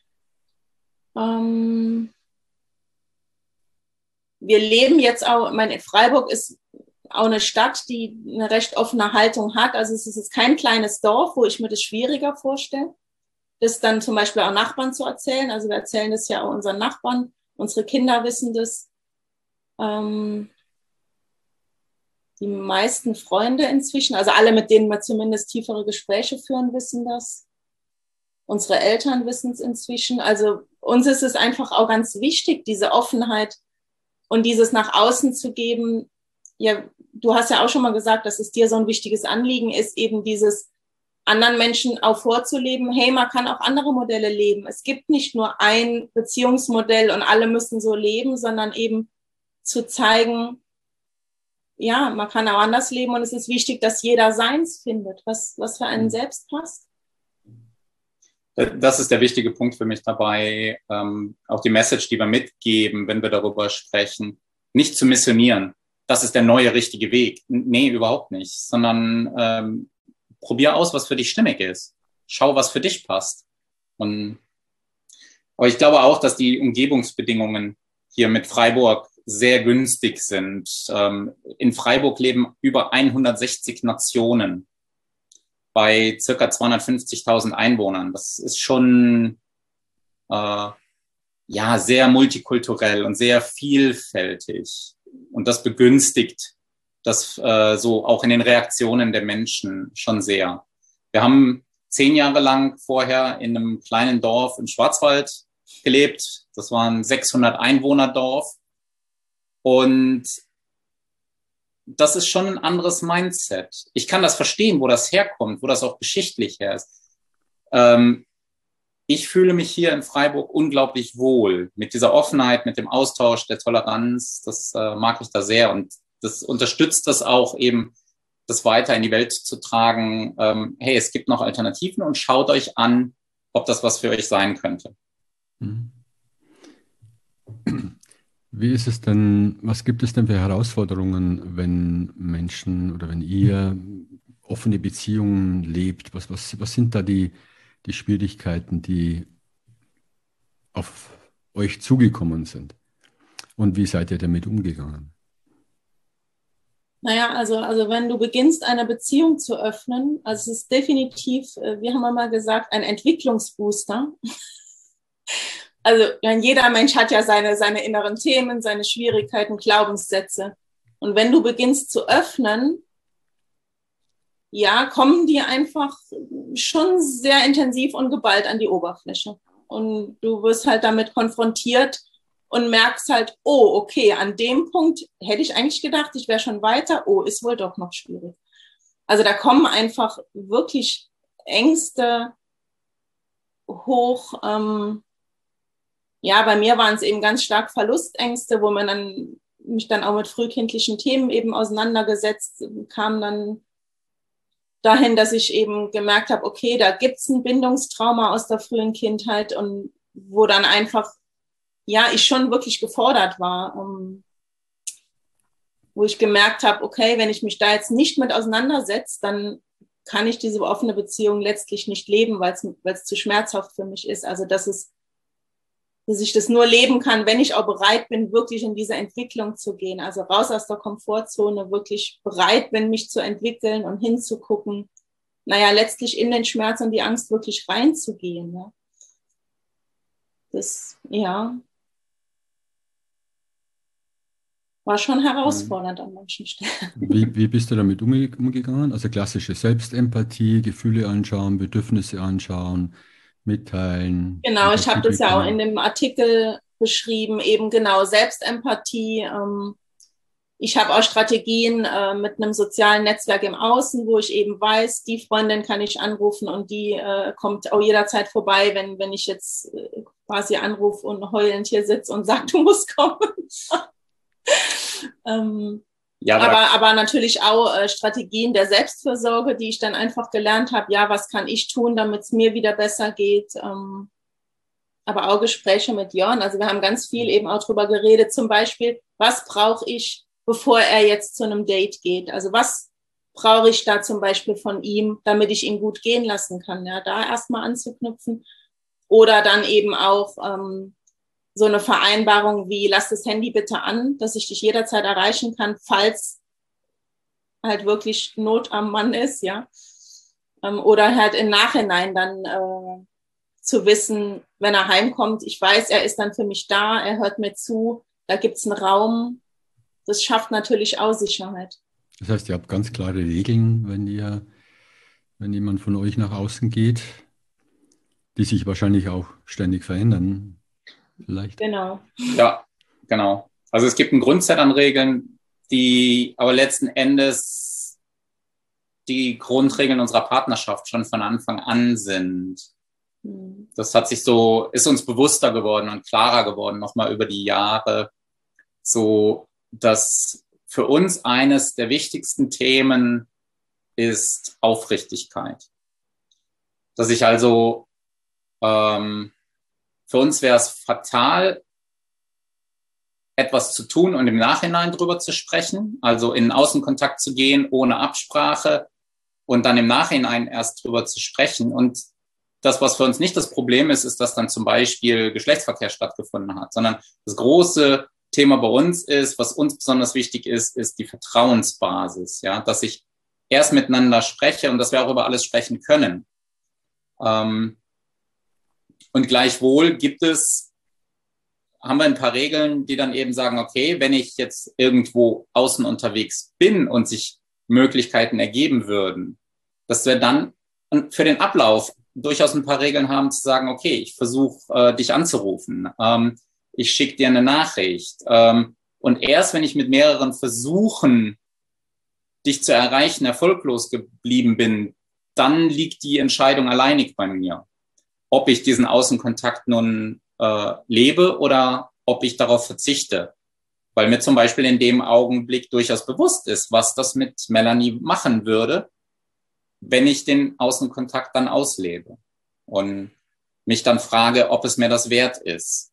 Wir leben jetzt auch, Freiburg ist auch eine Stadt, die eine recht offene Haltung hat. Also es ist kein kleines Dorf, wo ich mir das schwieriger vorstelle, das dann zum Beispiel auch Nachbarn zu erzählen. Also wir erzählen das ja auch unseren Nachbarn. Unsere Kinder wissen das. Die meisten Freunde inzwischen, also alle, mit denen wir zumindest tiefere Gespräche führen, wissen das. Unsere Eltern wissen es inzwischen. Also uns ist es einfach auch ganz wichtig, diese Offenheit und dieses nach außen zu geben. Ja, du hast ja auch schon mal gesagt, dass es dir so ein wichtiges Anliegen ist, eben dieses anderen Menschen auch vorzuleben. Hey, man kann auch andere Modelle leben. Es gibt nicht nur ein Beziehungsmodell und alle müssen so leben, sondern eben zu zeigen, ja, man kann auch anders leben und es ist wichtig, dass jeder seins findet, was für einen selbst passt. Das ist der wichtige Punkt für mich dabei, auch die Message, die wir mitgeben, wenn wir darüber sprechen, nicht zu missionieren. Das ist der neue richtige Weg. Nee, überhaupt nicht, sondern probier aus, was für dich stimmig ist. Schau, was für dich passt. Aber ich glaube auch, dass die Umgebungsbedingungen hier mit Freiburg sehr günstig sind. In Freiburg leben über 160 Nationen bei circa 250.000 Einwohnern. Das ist schon sehr multikulturell und sehr vielfältig. Und das begünstigt das so auch in den Reaktionen der Menschen schon sehr. Wir haben 10 Jahre lang vorher in einem kleinen Dorf im Schwarzwald gelebt. Das war ein 600 Einwohner-Dorf. Und das ist schon ein anderes Mindset. Ich kann das verstehen, wo das herkommt, wo das auch geschichtlich her ist. Ich fühle mich hier in Freiburg unglaublich wohl mit dieser Offenheit, mit dem Austausch, der Toleranz. Das mag ich da sehr und das unterstützt das auch eben, das weiter in die Welt zu tragen. Hey, es gibt noch Alternativen und schaut euch an, ob das was für euch sein könnte. Wie ist es denn, was gibt es denn für Herausforderungen, wenn Menschen oder wenn ihr offene Beziehungen lebt? Was sind da die die Schwierigkeiten, die auf euch zugekommen sind? Und wie seid ihr damit umgegangen? Naja, also wenn du beginnst, eine Beziehung zu öffnen, also es ist definitiv, wir haben einmal gesagt, ein Entwicklungsbooster. Also jeder Mensch hat ja seine inneren Themen, seine Schwierigkeiten, Glaubenssätze. Und wenn du beginnst zu öffnen, ja, kommen die einfach schon sehr intensiv und geballt an die Oberfläche. Und du wirst halt damit konfrontiert und merkst halt, oh, okay, an dem Punkt hätte ich eigentlich gedacht, ich wäre schon weiter. Oh, ist wohl doch noch schwierig. Also da kommen einfach wirklich Ängste hoch. Ja, bei mir waren es eben ganz stark Verlustängste, wo man mich dann auch mit frühkindlichen Themen eben auseinandergesetzt, kam dann dahin, dass ich eben gemerkt habe, okay, da gibt's ein Bindungstrauma aus der frühen Kindheit und wo dann einfach, ja, ich schon wirklich gefordert war, wo ich gemerkt habe, okay, wenn ich mich da jetzt nicht mit auseinandersetze, dann kann ich diese offene Beziehung letztlich nicht leben, weil es zu schmerzhaft für mich ist. Also dass ich das nur leben kann, wenn ich auch bereit bin, wirklich in diese Entwicklung zu gehen. Also raus aus der Komfortzone, wirklich bereit bin, mich zu entwickeln und hinzugucken. Naja, letztlich in den Schmerz und die Angst wirklich reinzugehen. Ja. Das, ja, war schon herausfordernd an manchen Stellen. Wie bist du damit umgegangen? Also klassische Selbstempathie, Gefühle anschauen, Bedürfnisse anschauen, mitteilen. Genau, ich habe das ja auch in dem Artikel beschrieben, eben genau Selbstempathie. Ich habe auch Strategien mit einem sozialen Netzwerk im Außen, wo ich eben weiß, die Freundin kann ich anrufen und die kommt auch jederzeit vorbei, wenn ich jetzt quasi anrufe und heulend hier sitze und sage, du musst kommen. Ja, aber natürlich auch Strategien der Selbstfürsorge, die ich dann einfach gelernt habe. Ja, was kann ich tun, damit es mir wieder besser geht? Aber auch Gespräche mit Jörn. Also wir haben ganz viel eben auch drüber geredet. Zum Beispiel, was brauche ich, bevor er jetzt zu einem Date geht? Also was brauche ich da zum Beispiel von ihm, damit ich ihn gut gehen lassen kann? Ja, da erstmal anzuknüpfen. Oder dann eben auch so eine Vereinbarung wie, lass das Handy bitte an, dass ich dich jederzeit erreichen kann, falls halt wirklich Not am Mann ist, ja. Oder halt im Nachhinein dann zu wissen, wenn er heimkommt, ich weiß, er ist dann für mich da, er hört mir zu, da gibt's einen Raum. Das schafft natürlich auch Sicherheit. Das heißt, ihr habt ganz klare Regeln, wenn jemand von euch nach außen geht, die sich wahrscheinlich auch ständig verändern. Vielleicht. Genau. Ja, genau. Also es gibt ein Grundset an Regeln, die aber letzten Endes die Grundregeln unserer Partnerschaft schon von Anfang an sind. Das ist uns bewusster geworden und klarer geworden, nochmal über die Jahre, so dass für uns eines der wichtigsten Themen ist Aufrichtigkeit. Dass ich also für uns wäre es fatal, etwas zu tun und im Nachhinein drüber zu sprechen, also in Außenkontakt zu gehen ohne Absprache und dann im Nachhinein erst drüber zu sprechen. Und das, was für uns nicht das Problem ist, ist, dass dann zum Beispiel Geschlechtsverkehr stattgefunden hat, sondern das große Thema bei uns ist, was uns besonders wichtig ist, ist die Vertrauensbasis, ja, dass ich erst miteinander spreche und dass wir auch über alles sprechen können. Und gleichwohl haben wir ein paar Regeln, die dann eben sagen, okay, wenn ich jetzt irgendwo außen unterwegs bin und sich Möglichkeiten ergeben würden, dass wir dann für den Ablauf durchaus ein paar Regeln haben, zu sagen, okay, ich versuche dich anzurufen, ich schicke dir eine Nachricht. Und erst wenn ich mit mehreren Versuchen, dich zu erreichen, erfolglos geblieben bin, dann liegt die Entscheidung alleinig bei mir, ob ich diesen Außenkontakt nun lebe oder ob ich darauf verzichte. Weil mir zum Beispiel in dem Augenblick durchaus bewusst ist, was das mit Melanie machen würde, wenn ich den Außenkontakt dann auslebe und mich dann frage, ob es mir das wert ist.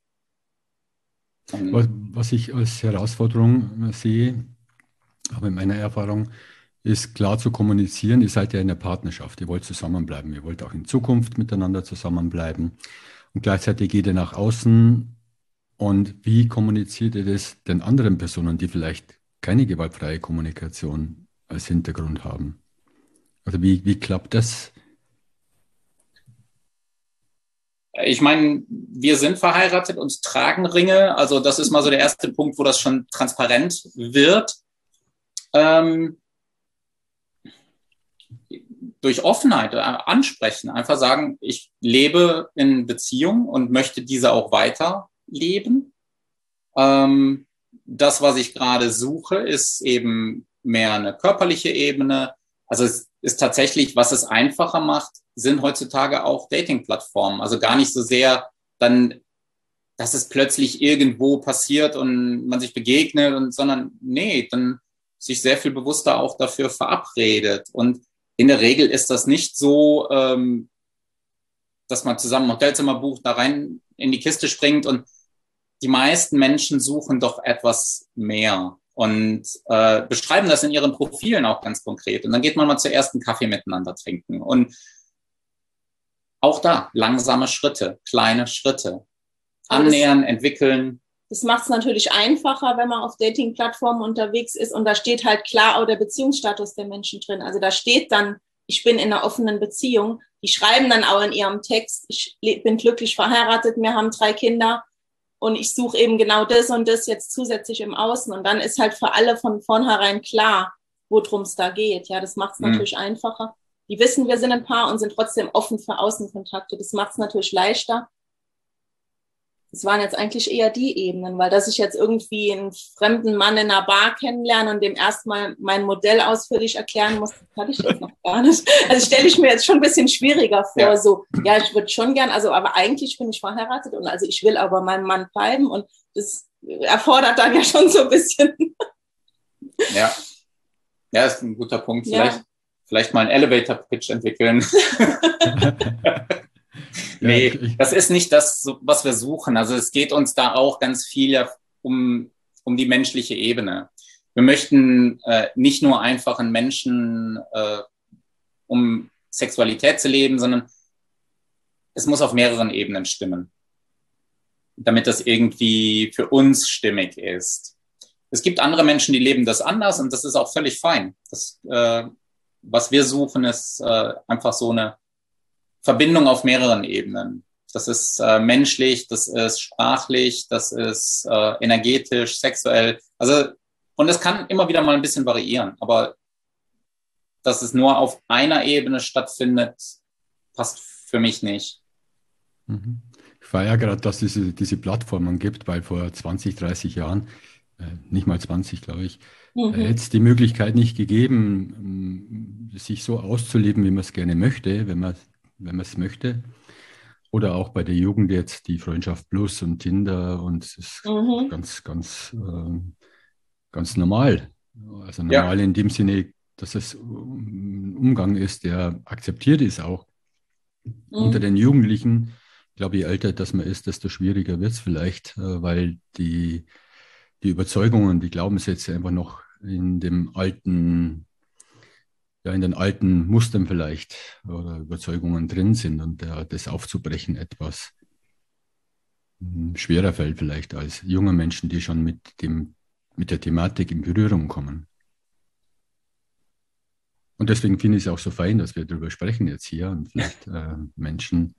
Was ich als Herausforderung sehe, aber in meiner Erfahrung, ist klar zu kommunizieren. Ihr seid ja in der Partnerschaft. Ihr wollt zusammenbleiben. Ihr wollt auch in Zukunft miteinander zusammenbleiben. Und gleichzeitig geht ihr nach außen. Und wie kommuniziert ihr das den anderen Personen, die vielleicht keine gewaltfreie Kommunikation als Hintergrund haben? Also wie klappt das? Ich meine, wir sind verheiratet und tragen Ringe. Also das ist mal so der erste Punkt, wo das schon transparent wird. Durch Offenheit ansprechen, einfach sagen, ich lebe in Beziehung und möchte diese auch weiterleben. Das, was ich gerade suche, ist eben mehr eine körperliche Ebene. Also es ist tatsächlich, was es einfacher macht, sind heutzutage auch Dating-Plattformen. Also gar nicht so sehr dann, dass es plötzlich irgendwo passiert und man sich begegnet, sondern nee, dann sich sehr viel bewusster auch dafür verabredet. Und in der Regel ist das nicht so, dass man zusammen ein Hotelzimmer bucht, da rein in die Kiste springt, und die meisten Menschen suchen doch etwas mehr und beschreiben das in ihren Profilen auch ganz konkret. Und dann geht man mal zuerst einen Kaffee miteinander trinken. Und auch da langsame Schritte, kleine Schritte. Annähern, entwickeln. Das macht es natürlich einfacher, wenn man auf Dating-Plattformen unterwegs ist, und da steht halt klar auch der Beziehungsstatus der Menschen drin. Also da steht dann, ich bin in einer offenen Beziehung. Die schreiben dann auch in ihrem Text, ich bin glücklich verheiratet, wir haben 3 Kinder und ich suche eben genau das und das jetzt zusätzlich im Außen. Und dann ist halt für alle von vornherein klar, worum es da geht. Ja, das macht es natürlich einfacher. Die wissen, wir sind ein Paar und sind trotzdem offen für Außenkontakte. Das macht es natürlich leichter. Das waren jetzt eigentlich eher die Ebenen, weil dass ich jetzt irgendwie einen fremden Mann in einer Bar kennenlerne und dem erstmal mein Modell ausführlich erklären muss, das hatte ich jetzt noch gar nicht. Also stelle ich mir jetzt schon ein bisschen schwieriger vor, ja. So, ja, ich würde schon gern, also aber eigentlich bin ich verheiratet und also ich will aber meinem Mann bleiben, und das erfordert dann ja schon so ein bisschen. Ja, ja, ist ein guter Punkt. Vielleicht mal einen Elevator-Pitch entwickeln. Nee, das ist nicht das, was wir suchen. Also es geht uns da auch ganz viel um die menschliche Ebene. Wir möchten nicht nur einfach einen Menschen, um Sexualität zu leben, sondern es muss auf mehreren Ebenen stimmen, damit das irgendwie für uns stimmig ist. Es gibt andere Menschen, die leben das anders, und das ist auch völlig fein. Das, was wir suchen, ist einfach so eine Verbindung auf mehreren Ebenen. Das ist menschlich, das ist sprachlich, das ist energetisch, sexuell. Also, und es kann immer wieder mal ein bisschen variieren, aber dass es nur auf einer Ebene stattfindet, passt für mich nicht. Ich feiere gerade, dass es diese Plattformen gibt, weil vor 20, 30 Jahren, nicht mal 20, glaube ich, hätte es die Möglichkeit nicht gegeben, sich so auszuleben, wie man es gerne möchte, wenn man es möchte. Oder auch bei der Jugend jetzt die Freundschaft Plus und Tinder, und es ist ganz normal. Also normal in dem Sinne, dass es ein Umgang ist, der akzeptiert ist auch unter den Jugendlichen. Ich glaube, je älter das man ist, desto schwieriger wird es vielleicht, weil die Überzeugungen, die Glaubenssätze einfach noch in den alten Mustern vielleicht oder Überzeugungen drin sind, und das aufzubrechen etwas schwerer fällt vielleicht als junge Menschen, die schon mit der Thematik in Berührung kommen. Und deswegen finde ich es auch so fein, dass wir darüber sprechen jetzt hier und vielleicht Menschen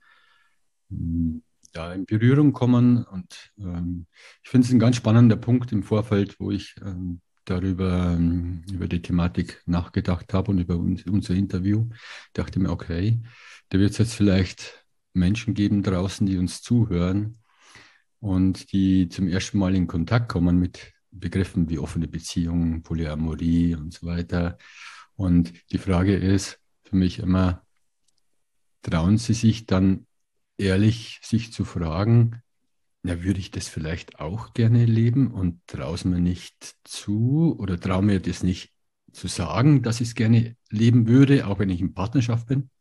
da in Berührung kommen. Und ich finde es ein ganz spannender Punkt im Vorfeld, wo ich über die Thematik nachgedacht habe und über unser Interview. Ich dachte mir, okay, da wird es jetzt vielleicht Menschen geben draußen, die uns zuhören und die zum ersten Mal in Kontakt kommen mit Begriffen wie offene Beziehungen, Polyamorie und so weiter. Und die Frage ist für mich immer, trauen Sie sich dann ehrlich, sich zu fragen, ja, würde ich das vielleicht auch gerne leben und traue es mir nicht zu oder traue mir das nicht zu sagen, dass ich es gerne leben würde, auch wenn ich in Partnerschaft bin?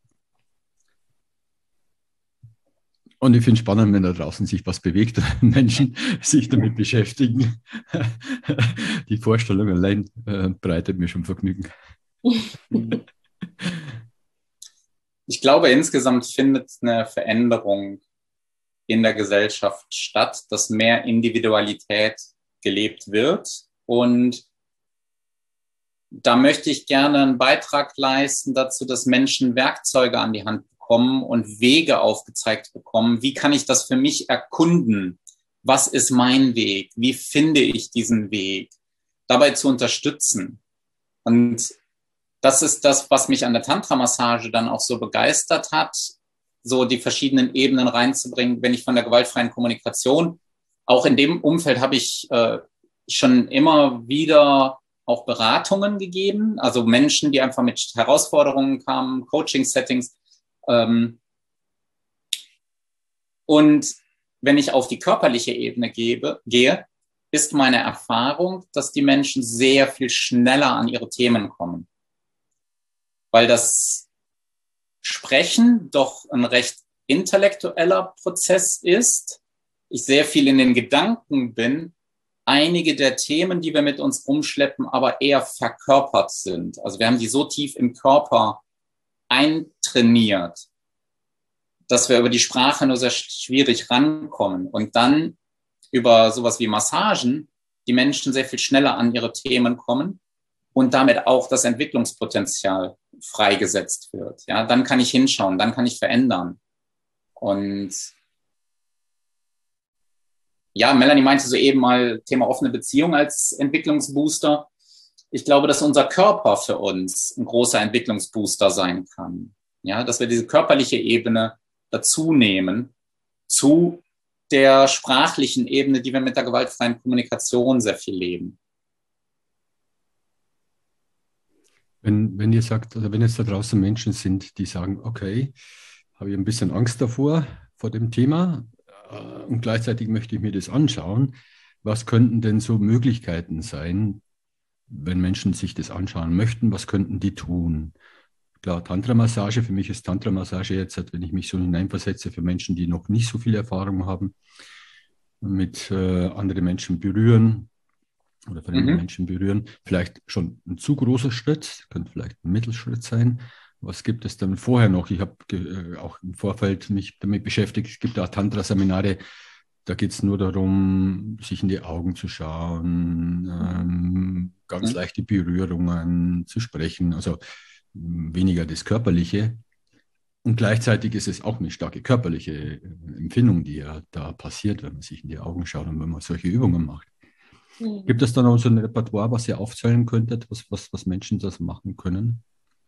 Und ich finde es spannend, wenn da draußen sich was bewegt und Menschen sich damit beschäftigen. Die Vorstellung allein bereitet mir schon Vergnügen. Ich glaube, insgesamt findet eine Veränderung in der Gesellschaft statt, dass mehr Individualität gelebt wird. Und da möchte ich gerne einen Beitrag leisten dazu, dass Menschen Werkzeuge an die Hand bekommen und Wege aufgezeigt bekommen. Wie kann ich das für mich erkunden? Was ist mein Weg? Wie finde ich diesen Weg? Dabei zu unterstützen. Und das ist das, was mich an der Tantra-Massage dann auch so begeistert hat, so die verschiedenen Ebenen reinzubringen, wenn ich von der gewaltfreien Kommunikation, auch in dem Umfeld habe ich schon immer wieder auch Beratungen gegeben, also Menschen, die einfach mit Herausforderungen kamen, Coaching-Settings. Und wenn ich auf die körperliche Ebene gehe, ist meine Erfahrung, dass die Menschen sehr viel schneller an ihre Themen kommen. Weil das Sprechen doch ein recht intellektueller Prozess ist. Ich sehr viel in den Gedanken bin, einige der Themen, die wir mit uns rumschleppen, aber eher verkörpert sind. Also wir haben die so tief im Körper eintrainiert, dass wir über die Sprache nur sehr schwierig rankommen. Und dann über sowas wie Massagen die Menschen sehr viel schneller an ihre Themen kommen und damit auch das Entwicklungspotenzial freigesetzt wird. Ja, dann kann ich hinschauen, dann kann ich verändern. Und ja, Melanie meinte soeben mal Thema offene Beziehung als Entwicklungsbooster. Ich glaube, dass unser Körper für uns ein großer Entwicklungsbooster sein kann. Ja, dass wir diese körperliche Ebene dazu nehmen zu der sprachlichen Ebene, die wir mit der gewaltfreien Kommunikation sehr viel leben. Wenn ihr sagt, oder wenn jetzt da draußen Menschen sind, die sagen, okay, habe ich ein bisschen Angst davor, vor dem Thema, und gleichzeitig möchte ich mir das anschauen, was könnten denn so Möglichkeiten sein, wenn Menschen sich das anschauen möchten, was könnten die tun? Klar, Tantra-Massage, für mich ist Tantra-Massage jetzt, wenn ich mich so hineinversetze, für Menschen, die noch nicht so viel Erfahrung haben, mit anderen Menschen berühren oder fremde Menschen berühren, vielleicht schon ein zu großer Schritt, könnte vielleicht ein Mittelschritt sein. Was gibt es dann vorher noch? Ich habe auch im Vorfeld mich damit beschäftigt, es gibt auch Tantra-Seminare, da geht es nur darum, sich in die Augen zu schauen, ganz leichte Berührungen zu sprechen, also weniger das Körperliche. Und gleichzeitig ist es auch eine starke körperliche Empfindung, die ja da passiert, wenn man sich in die Augen schaut und wenn man solche Übungen macht. Gibt es dann auch so ein Repertoire, was ihr aufzählen könntet, was Menschen das machen können?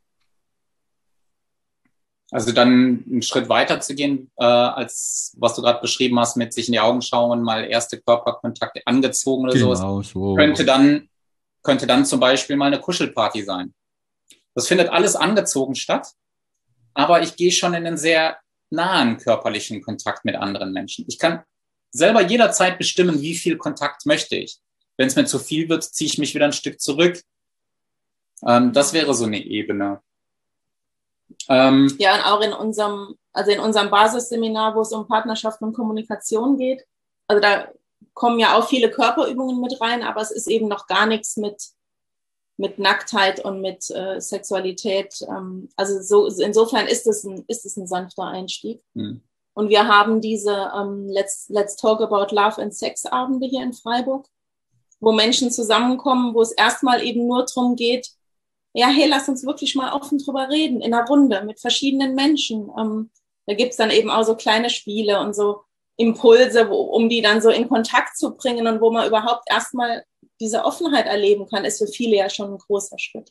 Also dann einen Schritt weiter zu gehen, als was du gerade beschrieben hast, mit sich in die Augen schauen, mal erste Körperkontakte angezogen oder genau, so. Könnte dann zum Beispiel mal eine Kuschelparty sein. Das findet alles angezogen statt, aber ich gehe schon in einen sehr nahen körperlichen Kontakt mit anderen Menschen. Ich kann selber jederzeit bestimmen, wie viel Kontakt möchte ich. Wenn es mir zu viel wird, ziehe ich mich wieder ein Stück zurück. Das wäre so eine Ebene. Ja, und auch in unserem Basisseminar, wo es um Partnerschaften und Kommunikation geht, also da kommen ja auch viele Körperübungen mit rein, aber es ist eben noch gar nichts mit Nacktheit und mit Sexualität. Also so, insofern ist es ein sanfter Einstieg. Und wir haben diese Let's Talk About Love and Sex Abende hier in Freiburg, wo Menschen zusammenkommen, wo es erstmal eben nur darum geht, ja, hey, lass uns wirklich mal offen drüber reden, in einer Runde mit verschiedenen Menschen. Da gibt's dann eben auch so kleine Spiele und so Impulse, um die dann so in Kontakt zu bringen und wo man überhaupt erstmal diese Offenheit erleben kann, ist für viele ja schon ein großer Schritt.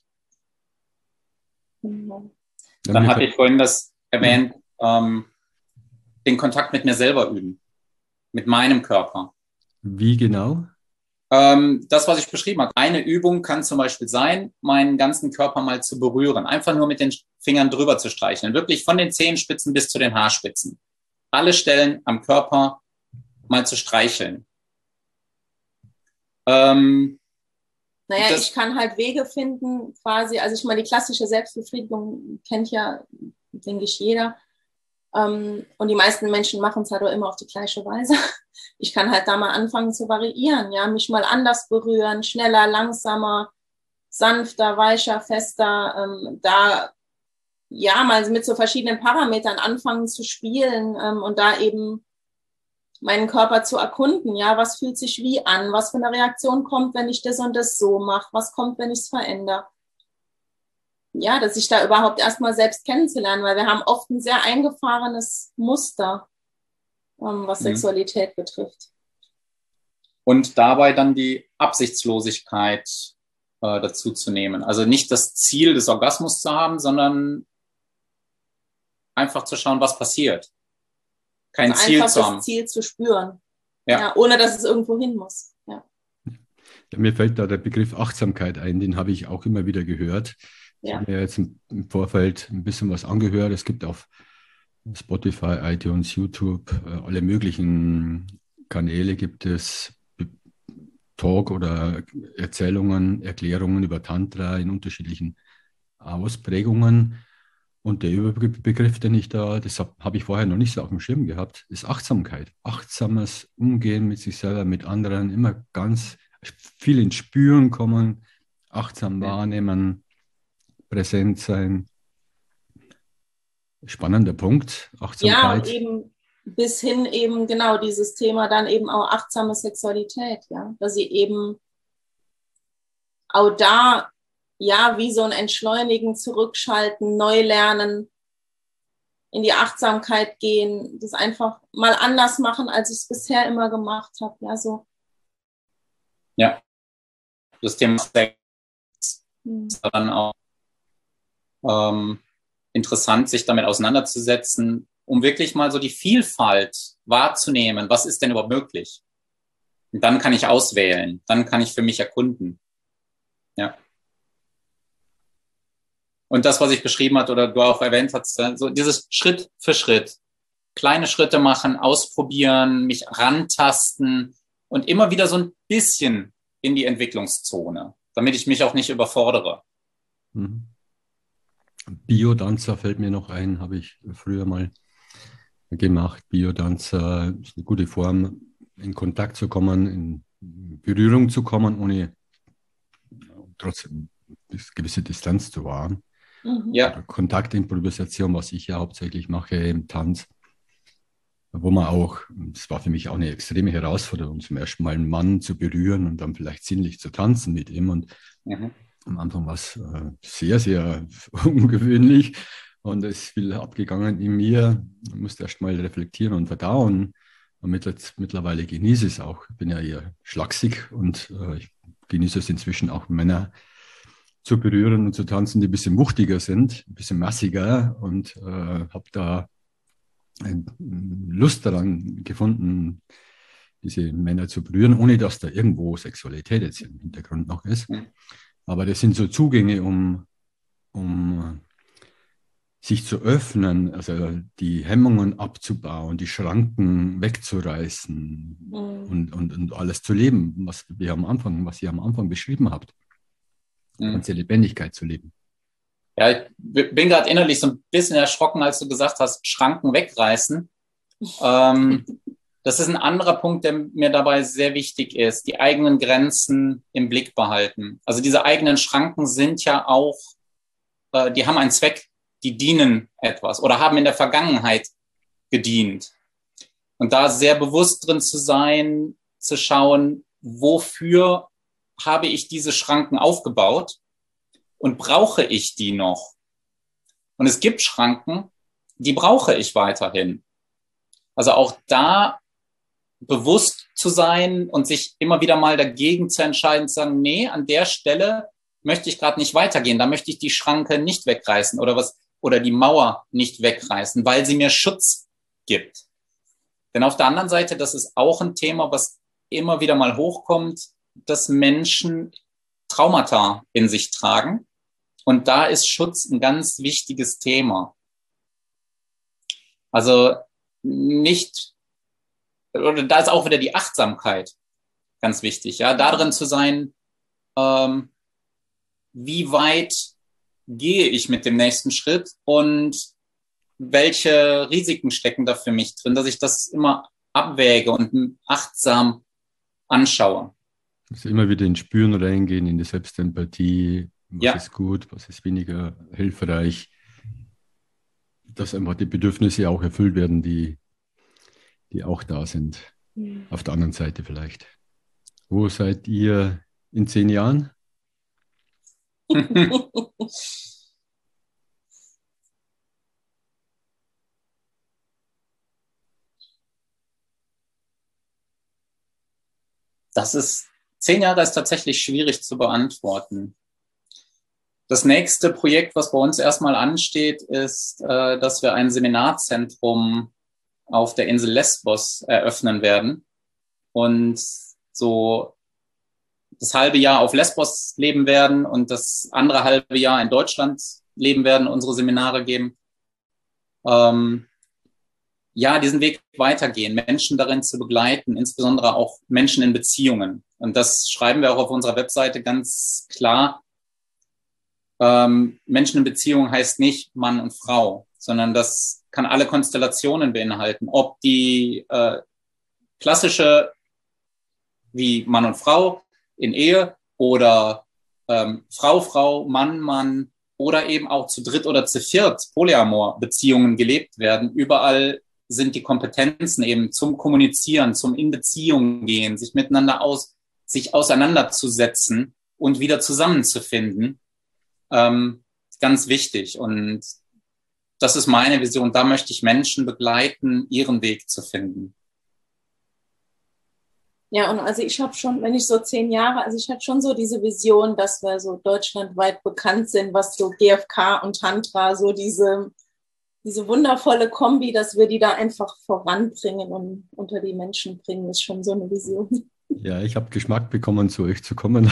Dann hatte ich vorhin das erwähnt, den Kontakt mit mir selber üben, mit meinem Körper. Wie genau? Das, was ich beschrieben habe. Eine Übung kann zum Beispiel sein, meinen ganzen Körper mal zu berühren. Einfach nur mit den Fingern drüber zu streicheln. Wirklich von den Zehenspitzen bis zu den Haarspitzen. Alle Stellen am Körper mal zu streicheln. Naja, ich kann halt Wege finden, quasi, also ich meine, die klassische Selbstbefriedigung kennt ja, denke ich, jeder. Und die meisten Menschen machen es halt auch immer auf die gleiche Weise. Ich kann halt da mal anfangen zu variieren, ja, mich mal anders berühren, schneller, langsamer, sanfter, weicher, fester, da ja mal mit so verschiedenen Parametern anfangen zu spielen und da eben meinen Körper zu erkunden, ja, was fühlt sich wie an, was für eine Reaktion kommt, wenn ich das und das so mache, was kommt, wenn ich es verändere. Ja, dass ich da überhaupt erstmal selbst kennenzulernen, weil wir haben oft ein sehr eingefahrenes Muster, was Sexualität betrifft. Und dabei dann die Absichtslosigkeit dazu zu nehmen. Also nicht das Ziel des Orgasmus zu haben, sondern einfach zu schauen, was passiert. Kein also Ziel einfach zu haben. Das Ziel zu spüren, ja, ohne dass es irgendwo hin muss. Ja. Ja, mir fällt da der Begriff Achtsamkeit ein, den habe ich auch immer wieder gehört. Ich habe mir jetzt im Vorfeld ein bisschen was angehört. Es gibt auf Spotify, iTunes, YouTube, alle möglichen Kanäle gibt es Talk oder Erzählungen, Erklärungen über Tantra in unterschiedlichen Ausprägungen. Und der Überbegriff, den ich da, das habe ich vorher noch nicht so auf dem Schirm gehabt, ist Achtsamkeit. Achtsames Umgehen mit sich selber, mit anderen, immer ganz viel ins Spüren kommen, achtsam wahrnehmen, präsent sein. Spannender Punkt, Achtsamkeit. Ja, eben bis hin eben genau dieses Thema dann eben auch achtsame Sexualität, ja, dass sie eben auch da ja wie so ein Entschleunigen, Zurückschalten, neu lernen, in die Achtsamkeit gehen, das einfach mal anders machen, als ich es bisher immer gemacht habe, ja, so. Ja, das Thema Sex ist dann auch interessant, sich damit auseinanderzusetzen, um wirklich mal so die Vielfalt wahrzunehmen. Was ist denn überhaupt möglich? Und dann kann ich auswählen. Dann kann ich für mich erkunden. Ja. Und das, was ich beschrieben habe oder du auch erwähnt hast, so dieses Schritt für Schritt. Kleine Schritte machen, ausprobieren, mich rantasten und immer wieder so ein bisschen in die Entwicklungszone, damit ich mich auch nicht überfordere. Biodanzer fällt mir noch ein, habe ich früher mal gemacht. Biodanzer ist eine gute Form, in Kontakt zu kommen, in Berührung zu kommen, ohne trotzdem eine gewisse Distanz zu wahren. Ja. Kontaktimprovisation, was ich ja hauptsächlich mache im Tanz, wo man auch, es war für mich auch eine extreme Herausforderung, zum ersten Mal einen Mann zu berühren und dann vielleicht sinnlich zu tanzen mit ihm. Und am Anfang war es sehr, sehr ungewöhnlich und es ist viel abgegangen in mir. Ich musste erst mal reflektieren und verdauen. Und mittlerweile genieße ich es auch. Ich bin ja eher schlaksig und ich genieße es inzwischen auch, Männer zu berühren und zu tanzen, die ein bisschen wuchtiger sind, ein bisschen massiger und habe da Lust daran gefunden, diese Männer zu berühren, ohne dass da irgendwo Sexualität jetzt im Hintergrund noch ist. Aber das sind so Zugänge, um sich zu öffnen, also die Hemmungen abzubauen, die Schranken wegzureißen und alles zu leben, was ihr am Anfang beschrieben habt. Die ganze Lebendigkeit zu leben. Ja, ich bin gerade innerlich so ein bisschen erschrocken, als du gesagt hast, Schranken wegreißen. Das ist ein anderer Punkt, der mir dabei sehr wichtig ist. Die eigenen Grenzen im Blick behalten. Also diese eigenen Schranken sind ja auch, die haben einen Zweck, die dienen etwas oder haben in der Vergangenheit gedient. Und da sehr bewusst drin zu sein, zu schauen, wofür habe ich diese Schranken aufgebaut und brauche ich die noch? Und es gibt Schranken, die brauche ich weiterhin. Also auch da bewusst zu sein und sich immer wieder mal dagegen zu entscheiden, zu sagen, nee, an der Stelle möchte ich gerade nicht weitergehen, da möchte ich die Schranke nicht wegreißen oder die Mauer nicht wegreißen, weil sie mir Schutz gibt. Denn auf der anderen Seite, das ist auch ein Thema, was immer wieder mal hochkommt, dass Menschen Traumata in sich tragen. Und da ist Schutz ein ganz wichtiges Thema. Also nicht, oder da ist auch wieder die Achtsamkeit ganz wichtig, ja, darin zu sein, wie weit gehe ich mit dem nächsten Schritt und welche Risiken stecken da für mich drin, dass ich das immer abwäge und achtsam anschaue. Also immer wieder ins Spüren reingehen, in die Selbstempathie, was Ja, ist gut, was ist weniger hilfreich, dass einfach die Bedürfnisse auch erfüllt werden, die auch da sind. Mhm. Auf der anderen Seite vielleicht. Wo seid ihr in 10 Jahren? das ist, 10 Jahre ist tatsächlich schwierig zu beantworten. Das nächste Projekt, was bei uns erstmal ansteht, ist, dass wir ein Seminarzentrum auf der Insel Lesbos eröffnen werden und so das halbe Jahr auf Lesbos leben werden und das andere halbe Jahr in Deutschland leben werden, unsere Seminare geben. Ja, diesen Weg weitergehen, Menschen darin zu begleiten, insbesondere auch Menschen in Beziehungen. Und das schreiben wir auch auf unserer Webseite ganz klar. Menschen in Beziehung heißt nicht Mann und Frau, sondern das kann alle Konstellationen beinhalten. Ob die klassische wie Mann und Frau in Ehe oder Frau, Frau, Mann, Mann oder eben auch zu dritt oder zu viert Polyamor-Beziehungen gelebt werden. Überall sind die Kompetenzen eben zum Kommunizieren, zum in Beziehung gehen, sich miteinander sich auseinanderzusetzen und wieder zusammenzufinden. Ganz wichtig. Und das ist meine Vision. Da möchte ich Menschen begleiten, ihren Weg zu finden. Ja, und also ich habe schon, wenn ich so 10 Jahre, also ich hatte schon so diese Vision, dass wir so deutschlandweit bekannt sind, was so GFK und Tantra, so diese wundervolle Kombi, dass wir die da einfach voranbringen und unter die Menschen bringen, ist schon so eine Vision. Ja, ich habe Geschmack bekommen, zu euch zu kommen.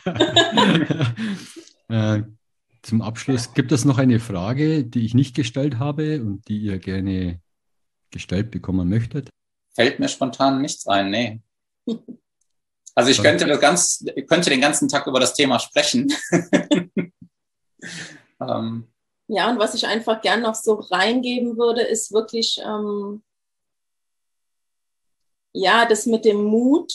Zum Abschluss, gibt es noch eine Frage, die ich nicht gestellt habe und die ihr gerne gestellt bekommen möchtet? Fällt mir spontan nichts ein, nee. Also ich könnte den ganzen Tag über das Thema sprechen. Ja, und was ich einfach gern noch so reingeben würde, ist wirklich, ja, das mit dem Mut.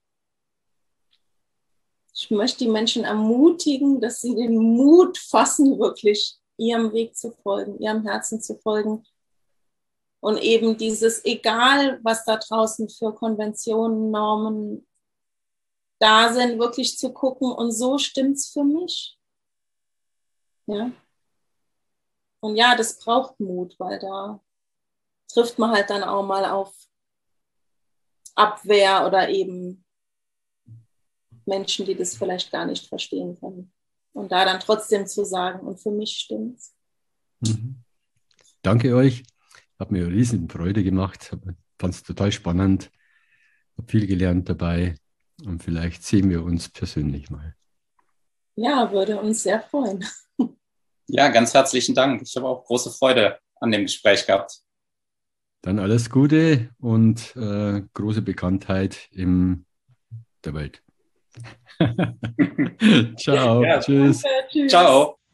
Ich möchte die Menschen ermutigen, dass sie den Mut fassen, wirklich ihrem Weg zu folgen, ihrem Herzen zu folgen. Und eben dieses, egal was da draußen für Konventionen, Normen da sind, wirklich zu gucken, und so stimmt's für mich. Ja. Und ja, das braucht Mut, weil da trifft man halt dann auch mal auf Abwehr oder eben Menschen, die das vielleicht gar nicht verstehen können. Und da dann trotzdem zu sagen, und für mich stimmt's. Mhm. Danke euch. Hat mir riesen Freude gemacht. Fand es total spannend. Habe viel gelernt dabei. Und vielleicht sehen wir uns persönlich mal. Ja, würde uns sehr freuen. Ja, ganz herzlichen Dank. Ich habe auch große Freude an dem Gespräch gehabt. Dann alles Gute und große Bekanntheit in der Welt. Ciao, Ja, tschüss. Danke, tschüss. Ciao.